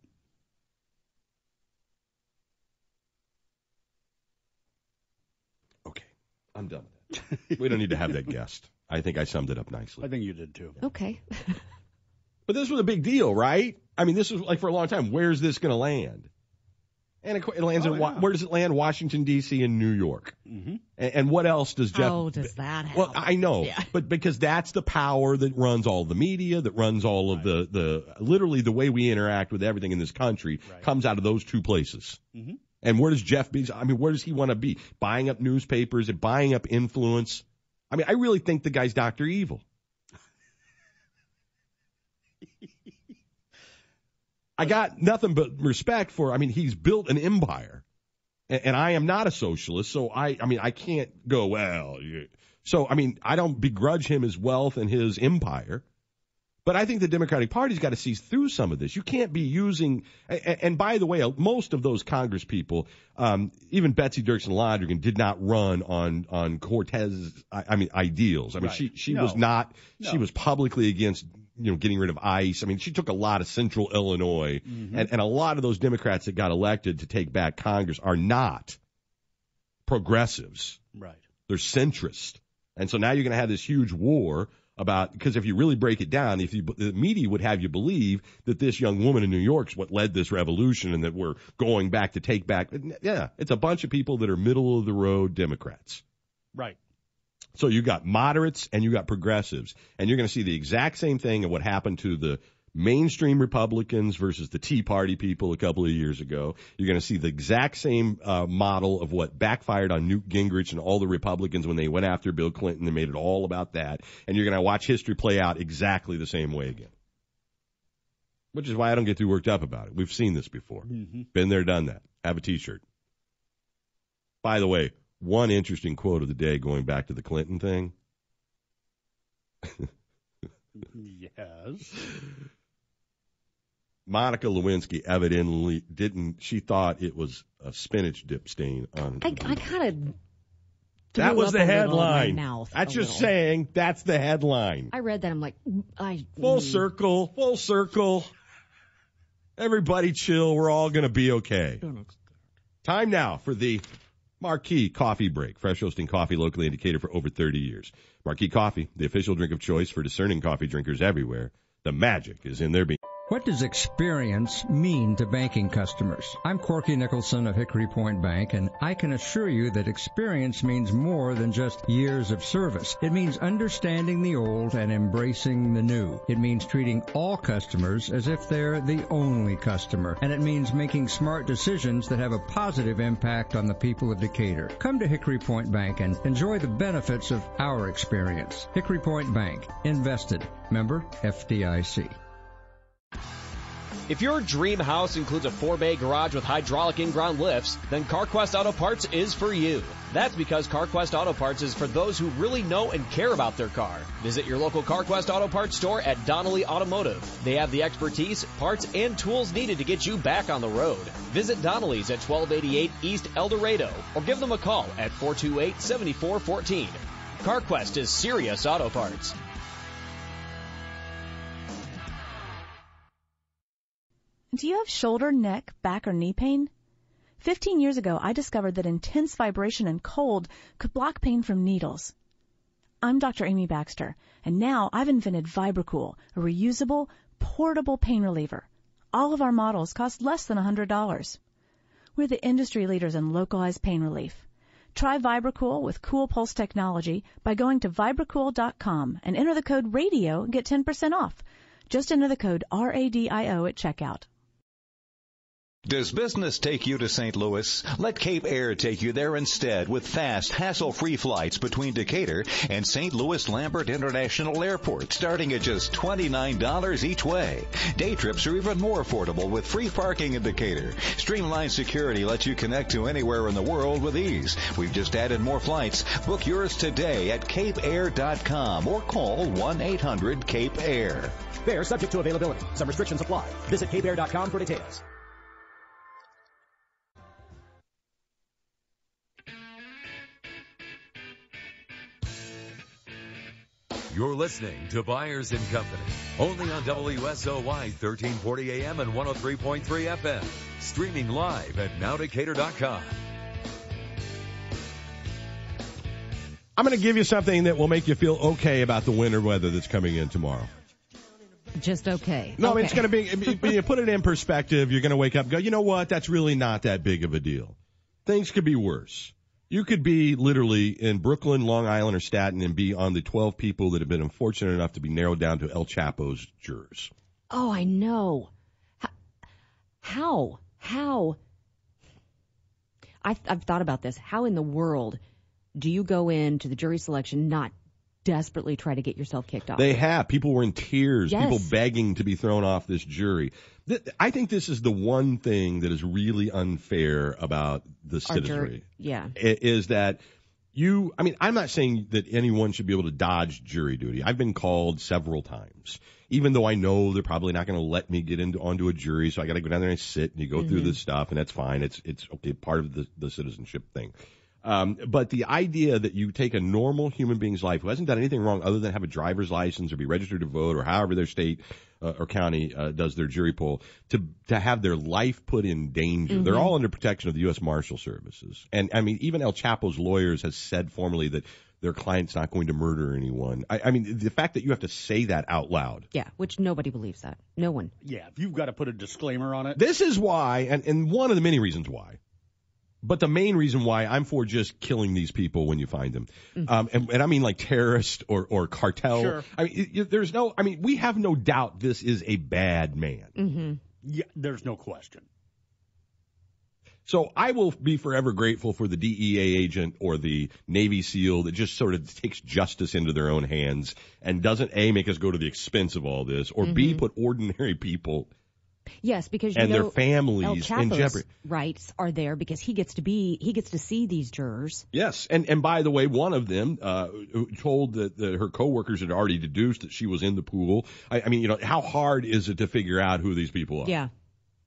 Okay. I'm done with that. We don't need to have that guest. I think I summed it up nicely. I think you did too. Okay. But this was a big deal, right? I mean, this was like for a long time. Where's this going to land? And it lands oh, in, yeah. where does it land? Washington, D C and New York. Mm-hmm. And, and what else does Jeff? How does that happen? Well, I know, yeah. but because that's the power that runs all the media, that runs all of right. the, the, literally the way we interact with everything in this country right. comes out of those two places. Mm-hmm. And where does Jeff Bezos, I mean, where does he want to be? Buying up newspapers and buying up influence? I mean, I really think the guy's Doctor Evil. I got nothing but respect for, I mean, he's built an empire, and, and I am not a socialist, so I, I mean, I can't go, well, you, so, I mean, I don't begrudge him his wealth and his empire, but I think the Democratic Party's got to see through some of this. You can't be using, and, and by the way, most of those Congress people, um, even Betsy Dirksen Lodrigan did not run on, on Cortez, I, I mean, ideals. I mean, right. she, she no. was not, no. she was publicly against, you know, getting rid of ICE. I mean, she took a lot of central Illinois, mm-hmm. and, and a lot of those Democrats that got elected to take back Congress are not progressives. Right. They're centrist. And so now you're going to have this huge war about, because if you really break it down, if you, the media would have you believe that this young woman in New York is what led this revolution and that we're going back to take back. Yeah, it's a bunch of people that are middle of the road Democrats. Right. So you got moderates and you got progressives, and you're going to see the exact same thing of what happened to the mainstream Republicans versus the Tea Party people a couple of years ago. You're going to see the exact same uh, model of what backfired on Newt Gingrich and all the Republicans when they went after Bill Clinton and made it all about that. And you're going to watch history play out exactly the same way again. Which is why I don't get too worked up about it. We've seen this before. Mm-hmm. Been there, done that. Have a T-shirt. By the way, one interesting quote of the day going back to the Clinton thing. Yes. Monica Lewinsky evidently didn't, she thought it was a spinach dip stain on I, I kind of. That was the headline. Mouth that's just little. saying that's the headline. I read that. I'm like, I. Full mm. circle, full circle. Everybody chill. We're all going to be okay. Time now for the Marquee Coffee Break. Fresh roasting coffee locally indicated for over thirty years. Marquee Coffee, the official drink of choice for discerning coffee drinkers everywhere. The magic is in their beans. What does experience mean to banking customers? I'm Corky Nicholson of Hickory Point Bank, and I can assure you that experience means more than just years of service. It means understanding the old and embracing the new. It means treating all customers as if they're the only customer. And it means making smart decisions that have a positive impact on the people of Decatur. Come to Hickory Point Bank and enjoy the benefits of our experience. Hickory Point Bank. Invested. Member F D I C. If your dream house includes a four-bay garage with hydraulic in-ground lifts, then CarQuest Auto Parts is for you. That's because CarQuest Auto Parts is for those who really know and care about their car. Visit your local CarQuest Auto Parts store at Donnelly Automotive. They have the expertise, parts, and tools needed to get you back on the road. Visit Donnelly's at twelve eighty-eight East El Dorado or give them a call at four two eight, seven four one four. CarQuest is serious auto parts. Do you have shoulder, neck, back, or knee pain? Fifteen years ago, I discovered that intense vibration and cold could block pain from needles. I'm Doctor Amy Baxter, and now I've invented VibraCool, a reusable, portable pain reliever. All of our models cost less than one hundred dollars. We're the industry leaders in localized pain relief. Try VibraCool with Cool Pulse technology by going to vibra cool dot com and enter the code RADIO and get ten percent off. Just enter the code R A D I O at checkout. Does business take you to Saint Louis? Let Cape Air take you there instead with fast, hassle-free flights between Decatur and Saint Louis Lambert International Airport, starting at just twenty-nine dollars each way. Day trips are even more affordable with free parking in Decatur. Streamlined security lets you connect to anywhere in the world with ease. We've just added more flights. Book yours today at cape air dot com or call one eight hundred CAPE AIR. Fare subject to availability. Some restrictions apply. Visit cape air dot com for details. You're listening to Byers and Company, only on W S O Y thirteen forty A M and one oh three point three F M. Streaming live at now decatur dot com. I'm going to give you something that will make you feel okay about the winter weather that's coming in tomorrow. Just okay. No, okay. I mean, it's going to be, when you put it in perspective, you're going to wake up and go, you know what, that's really not that big of a deal. Things could be worse. You could be literally in Brooklyn, Long Island, or Staten and be on the twelve people that have been unfortunate enough to be narrowed down to El Chapo's jurors. Oh, I know. How? How? I've, I've thought about this. How in the world do you go into the jury selection not desperately try to get yourself kicked off? They have. People were in tears. Yes. People begging to be thrown off this jury. I think this is the one thing that is really unfair about the citizenry. Yeah. Is that you, I mean, I'm not saying that anyone should be able to dodge jury duty. I've been called several times, even though I know they're probably not going to let me get into onto a jury. So I got to go down there and sit and you go mm-hmm. through this stuff, and that's fine. It's, it's okay, part of the, the citizenship thing. Um, but the idea that you take a normal human being's life who hasn't done anything wrong other than have a driver's license or be registered to vote or however their state uh, or county uh, does their jury poll, to to have their life put in danger. Mm-hmm. They're all under protection of the U S Marshal Services. And, I mean, even El Chapo's lawyers has said formally that their client's not going to murder anyone. I, I mean, the fact that you have to say that out loud. Yeah, which nobody believes that. No one. Yeah, you've got to put a disclaimer on it. This is why, and, and one of the many reasons why, but the main reason why I'm for just killing these people when you find them. Mm-hmm. Um, and, and I mean like terrorist or, or cartel. Sure. I mean, it, it, there's no, I mean, we have no doubt this is a bad man. Mm-hmm. Yeah, there's no question. So I will be forever grateful for the D E A agent or the Navy SEAL that just sort of takes justice into their own hands and doesn't, A, make us go to the expense of all this, or mm-hmm. B, put ordinary people Yes, because you and know, their families El Chapo's in jeopardy. rights are there because he gets to be he gets to see these jurors. Yes, and and by the way, one of them uh, told that, that her coworkers had already deduced that she was in the pool. I, I mean, you know, how hard is it to figure out who these people are? Yeah.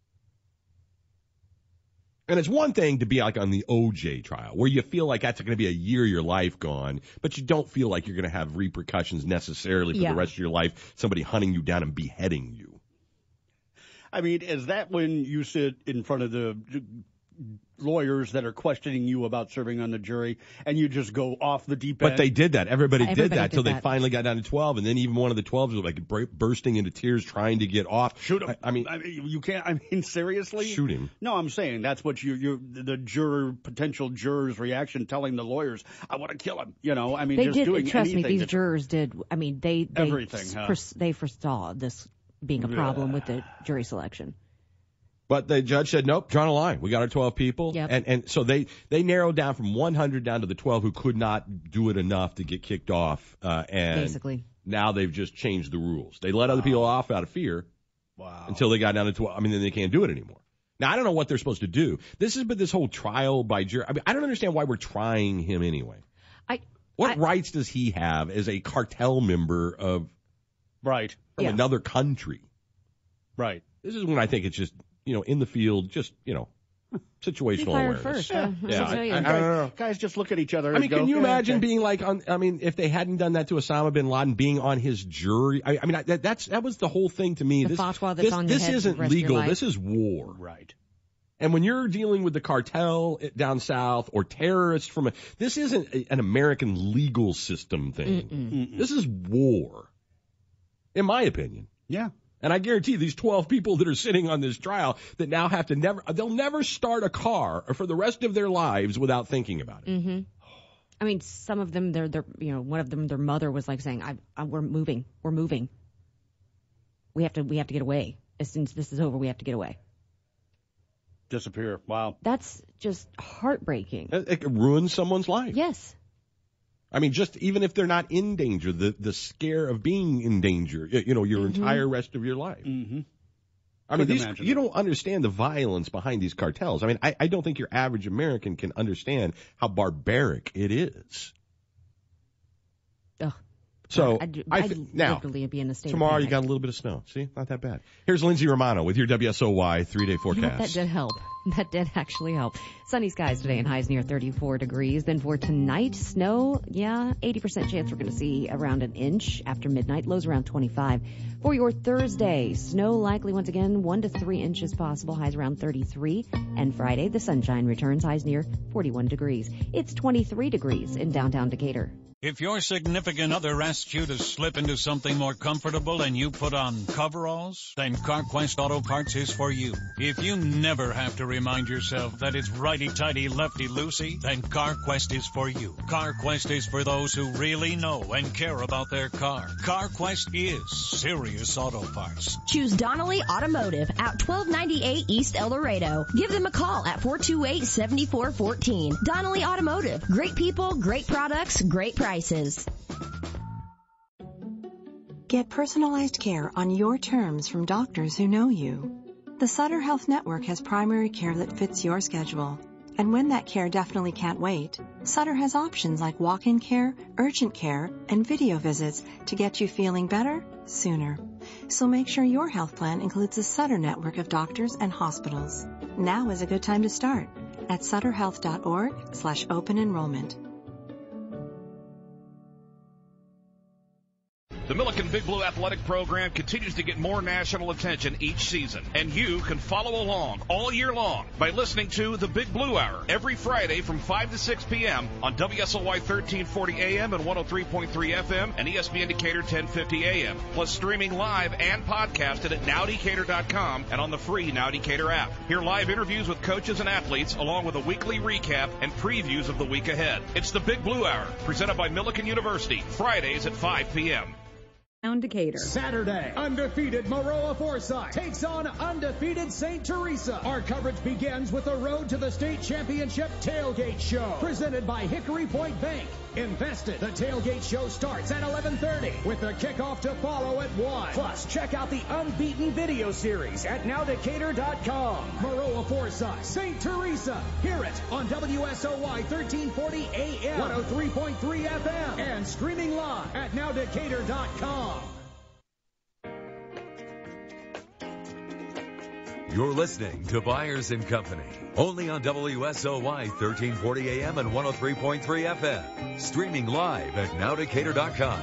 And it's one thing to be like on the O J trial, where you feel like that's going to be a year of your life gone, but you don't feel like you're going to have repercussions necessarily for yeah. the rest of your life, somebody hunting you down and beheading you. I mean, is that when you sit in front of the lawyers that are questioning you about serving on the jury and you just go off the deep end? But they did that. Everybody, Everybody did that did till they that. finally got down to twelve, and then even one of the twelves was like bursting into tears trying to get off. Shoot him. I, I mean, I mean, you can't. I mean, seriously? Shoot him. No, I'm saying that's what you, you, the juror, potential juror's reaction, telling the lawyers, "I want to kill him." You know, I mean, they just did. doing Trust me, anything these that- jurors did. I mean, they they Everything, huh? fores- they foresaw this being a problem with the jury selection. But the judge said, nope, drawn a line. We got our twelve people. Yep. And and so they, they narrowed down from one hundred down to the twelve who could not do it enough to get kicked off. Uh, and Basically. now they've just changed the rules. They let other people off out of fear. Wow. Until they got down to twelve. I mean, then they can't do it anymore. Now, I don't know what they're supposed to do. This has been this whole trial by jury. I mean, I don't understand why we're trying him anyway. I What I, rights does he have as a cartel member of right from Yeah. another country? Right. This is when I think it's just, you know, in the field, just, you know, situational He fired awareness. first. Yeah. Uh, Yeah, I, I, I don't know. Guys just look at each other. I mean, and go, can you "Yeah, imagine okay." being like on? I mean, if they hadn't done that to Osama bin Laden, being on his jury. I, I mean, I, that, that's that was the whole thing to me. The this fatwa that's this, on your this head for isn't the rest of your legal. life. This is war. Right. And when you're dealing with the cartel down south or terrorists from a, this isn't a, an American legal system thing. Mm-mm. Mm-mm. This is war, in my opinion. Yeah. And I guarantee these twelve people that are sitting on this trial that now have to never, they'll never start a car for the rest of their lives without thinking about it. Mm-hmm. I mean, some of them, their, their, you know, one of them, their mother was like saying, I, I, "We're moving, we're moving. We have to, we have to get away. As soon as this is over, we have to get away." Disappear. Wow. That's just heartbreaking. It, it can ruin someone's life. Yes. I mean, just even if they're not in danger, the, the scare of being in danger, you, you know, your Mm-hmm. entire rest of your life. Mm-hmm. I mean, Couldn't these, imagine you that. don't understand the violence behind these cartels. I mean, I, I don't think your average American can understand how barbaric it is. Ugh. So, I'd, I I'd th- now, literally be in a state tomorrow of you panic. got a little bit of snow. See, not that bad. Here's Lindsay Romano with your W S O Y three-day You know what, forecast. that did help. That did actually help. Sunny skies today and highs near thirty-four degrees. Then for tonight, snow, yeah, eighty percent chance we're going to see around an inch after midnight. Lows around twenty-five. For your Thursday, snow likely once again, one to three inches possible. Highs around thirty-three. And Friday, the sunshine returns. Highs near forty-one degrees. It's twenty-three degrees in downtown Decatur. If your significant other asks you to slip into something more comfortable and you put on coveralls, then CarQuest Auto Parts is for you. If you never have to remind yourself that it's righty-tighty, lefty-loosey, then CarQuest is for you. CarQuest is for those who really know and care about their car. CarQuest is serious auto parts. Choose Donnelly Automotive at twelve ninety-eight East El Dorado. Give them a call at four two eight, seven four one four. Donnelly Automotive. Great people, great products, great prices. Get personalized care on your terms from doctors who know you. The Sutter Health Network has primary care that fits your schedule. And when that care definitely can't wait, Sutter has options like walk-in care, urgent care, and video visits to get you feeling better sooner. So make sure your health plan includes a Sutter network of doctors and hospitals. Now is a good time to start. at sutterhealth.org slash open enrollment. The Milliken Big Blue Athletic Program continues to get more national attention each season, and you can follow along all year long by listening to the Big Blue Hour every Friday from five to six p.m. on W S O Y thirteen forty A M and one oh three point three F M and E S P N Decatur ten fifty A M, plus streaming live and podcasted at now decatur dot com and on the free Now Decatur app. Hear live interviews with coaches and athletes along with a weekly recap and previews of the week ahead. It's the Big Blue Hour, presented by Milliken University, Fridays at five p.m. Decatur. Saturday, undefeated Maroa Forsyth takes on undefeated Saint Teresa. Our coverage begins with the Road to the State Championship Tailgate Show, presented by Hickory Point Bank. Invested. The Tailgate Show starts at eleven thirty with the kickoff to follow at one. Plus, check out the Unbeaten video series at now decatur dot com. Maroa Forsyth, Saint Teresa. Hear it on W S O Y thirteen forty A M, one oh three point three F M, and streaming live at now decatur dot com. You're listening to Byers and Company, only on W S O Y thirteen forty A M and one oh three point three F M. Streaming live at now decatur dot com.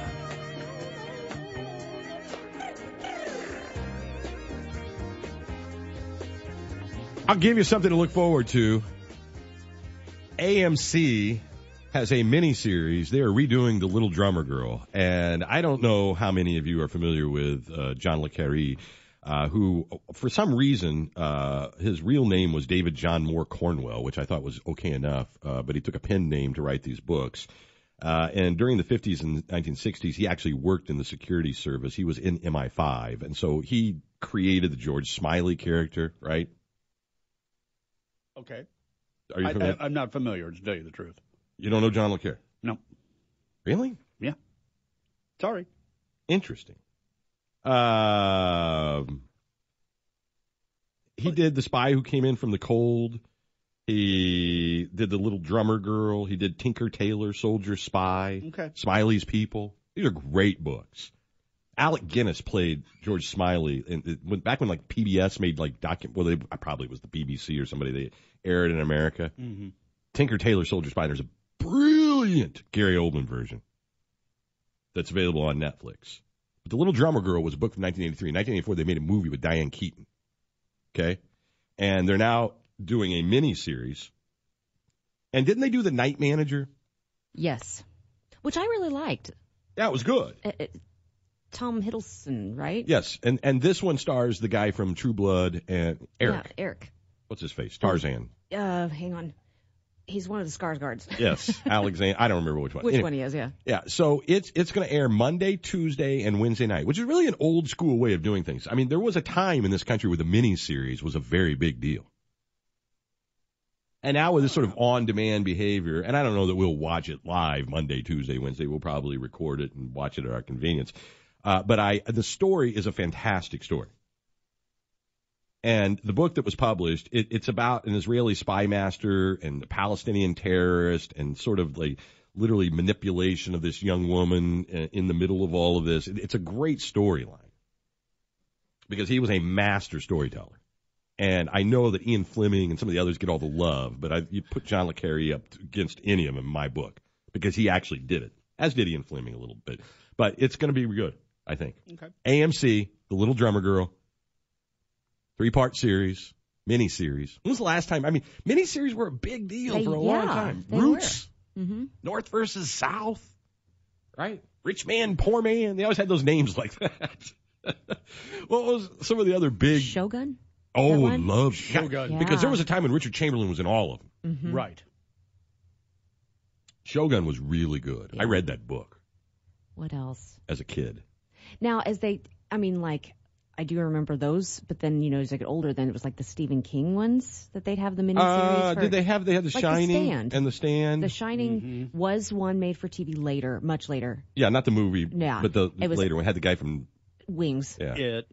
I'll give you something to look forward to. A M C has a mini-series. They are redoing The Little Drummer Girl. And I don't know how many of you are familiar with uh, John Le Carre, uh, who, for some reason, uh, his real name was David John Moore Cornwell, which I thought was okay enough, uh, but he took a pen name to write these books. Uh, and during the fifties and nineteen sixties, he actually worked in the security service. He was in M I five. And so he created the George Smiley character, right? Okay. Are you familiar? I, I, I'm not familiar, to tell you the truth. You don't know John Le Carre? No. Really? Yeah. Sorry. Interesting. Um, he did The Spy Who Came In from the Cold. He did The Little Drummer Girl. He did Tinker Tailor, Soldier Spy. Okay. Smiley's People. These are great books. Alec Guinness played George Smiley, and it went back when like P B S made like docu. Well, they probably was the B B C or somebody. They aired in America. Mm-hmm. Tinker Tailor Soldier Spy. There's a brilliant Gary Oldman version that's available on Netflix. But The Little Drummer Girl was a book from nineteen eighty-three. In nineteen eighty-four, they made a movie with Diane Keaton. Okay, and they're now doing a mini series. And didn't they do The Night Manager? Yes, which I really liked. Yeah, it was good. Uh, uh, Tom Hiddleston, right? Yes, and and this one stars the guy from True Blood and Eric. Yeah, Eric. What's his face? Tarzan. Uh, hang on. He's one of the Skarsgårds. Yes, Alexander. I don't remember which one. Which anyway, one he is, yeah. Yeah, so it's it's going to air Monday, Tuesday, and Wednesday night, which is really an old school way of doing things. I mean, there was a time in this country where the mini-series was a very big deal. And now with this sort of on-demand behavior, and I don't know that we'll watch it live Monday, Tuesday, Wednesday. We'll probably record it and watch it at our convenience. Uh, but I, the story is a fantastic story. And the book that was published, it, it's about an Israeli spy master and a Palestinian terrorist and sort of like literally manipulation of this young woman in the middle of all of this. It, it's a great storyline because he was a master storyteller. And I know that Ian Fleming and some of the others get all the love, but I, you put John Le Carre up against any of them in my book because he actually did it, as did Ian Fleming a little bit. But it's going to be good, I think. Okay. A M C, The Little Drummer Girl, three-part series, mini-series. When was the last time? I mean, mini-series were a big deal They- for a yeah, long time. they Roots, were. Mm-hmm. North versus South, right? Rich man, poor man. They always had those names like that. What was some of the other big? Shogun? Oh, That one? love Shogun. Yeah. Because there was a time when Richard Chamberlain was in all of them. Mm-hmm. Right. Shogun was really good. Yeah. I read that book What else? as a kid. Now, as they, I mean, like, I do remember those, but then, you know, as I get older, then it was like the Stephen King ones that they'd have the miniseries. Uh, for, did they have? They had The like Shining The Stand. and The Stand. The Shining Mm-hmm. was one made for T V later, much later. Yeah, not the movie. Yeah. but the It was- later one had the guy from. Wings. Yeah. It.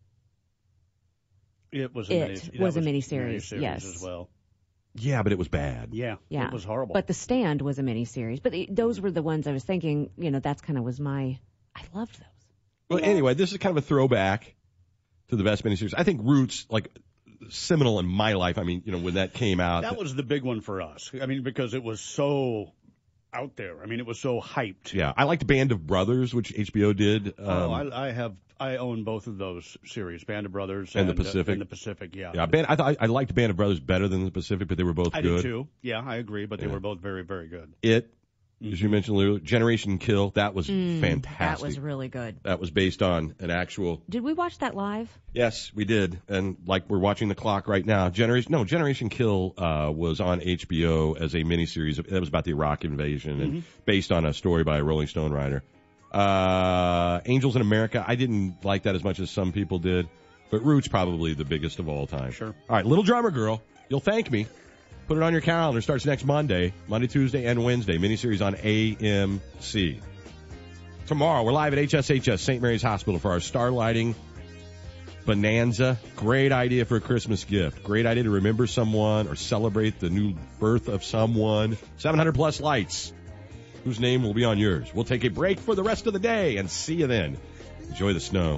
It was a It mini, that was a miniseries, miniseries yes. as well. Yeah, but it was bad. Yeah, Yeah. it was horrible. But The Stand was a miniseries. But the, those were the ones I was thinking, you know, that's kind of was my, I loved those. Well, anyway, this is kind of a throwback to the best miniseries. I think Roots, like seminal in my life. I mean, you know, when that came out. That was the big one for us. I mean, because it was so out there. I mean, it was so hyped. Yeah, I liked Band of Brothers, which H B O did. Um, oh, I, I have. I own both of those series, Band of Brothers and, and the Pacific. Uh, and the Pacific, yeah. Yeah, Band, I thought I liked Band of Brothers better than the Pacific, but they were both I good. did too. Yeah, I agree, but they yeah. were both very, very good. It, as you mentioned, Lou, Generation Kill, that was Mm, fantastic. That was really good. That was based on an actual. Did we watch that live? Yes, we did, and like we're watching the clock right now. Generation, no, Generation Kill uh, was on H B O as a miniseries. That was about the Iraq invasion and Mm-hmm. based on a story by a Rolling Stone writer. Uh, Angels in America, I didn't like that as much as some people did, but Roots probably the biggest of all time. Sure. All right, Little Drummer Girl, you'll thank me. Put it on your calendar. Starts next Monday, Monday, Tuesday, and Wednesday. Miniseries on A M C. Tomorrow, we're live at H S H S, Saint Mary's Hospital, for our Starlighting Bonanza. Great idea for a Christmas gift. Great idea to remember someone or celebrate the new birth of someone. seven hundred plus lights. Whose name will be on yours? We'll take a break for the rest of the day and see you then. Enjoy the snow.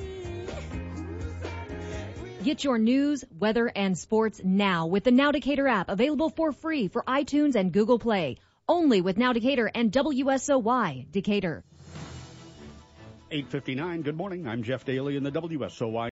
Get your news, weather, and sports now with the Now Decatur app, available for free for iTunes and Google Play. Only with Now Decatur and W S O Y Decatur. eight fifty-nine, good morning. I'm Jeff Daly in the W S O Y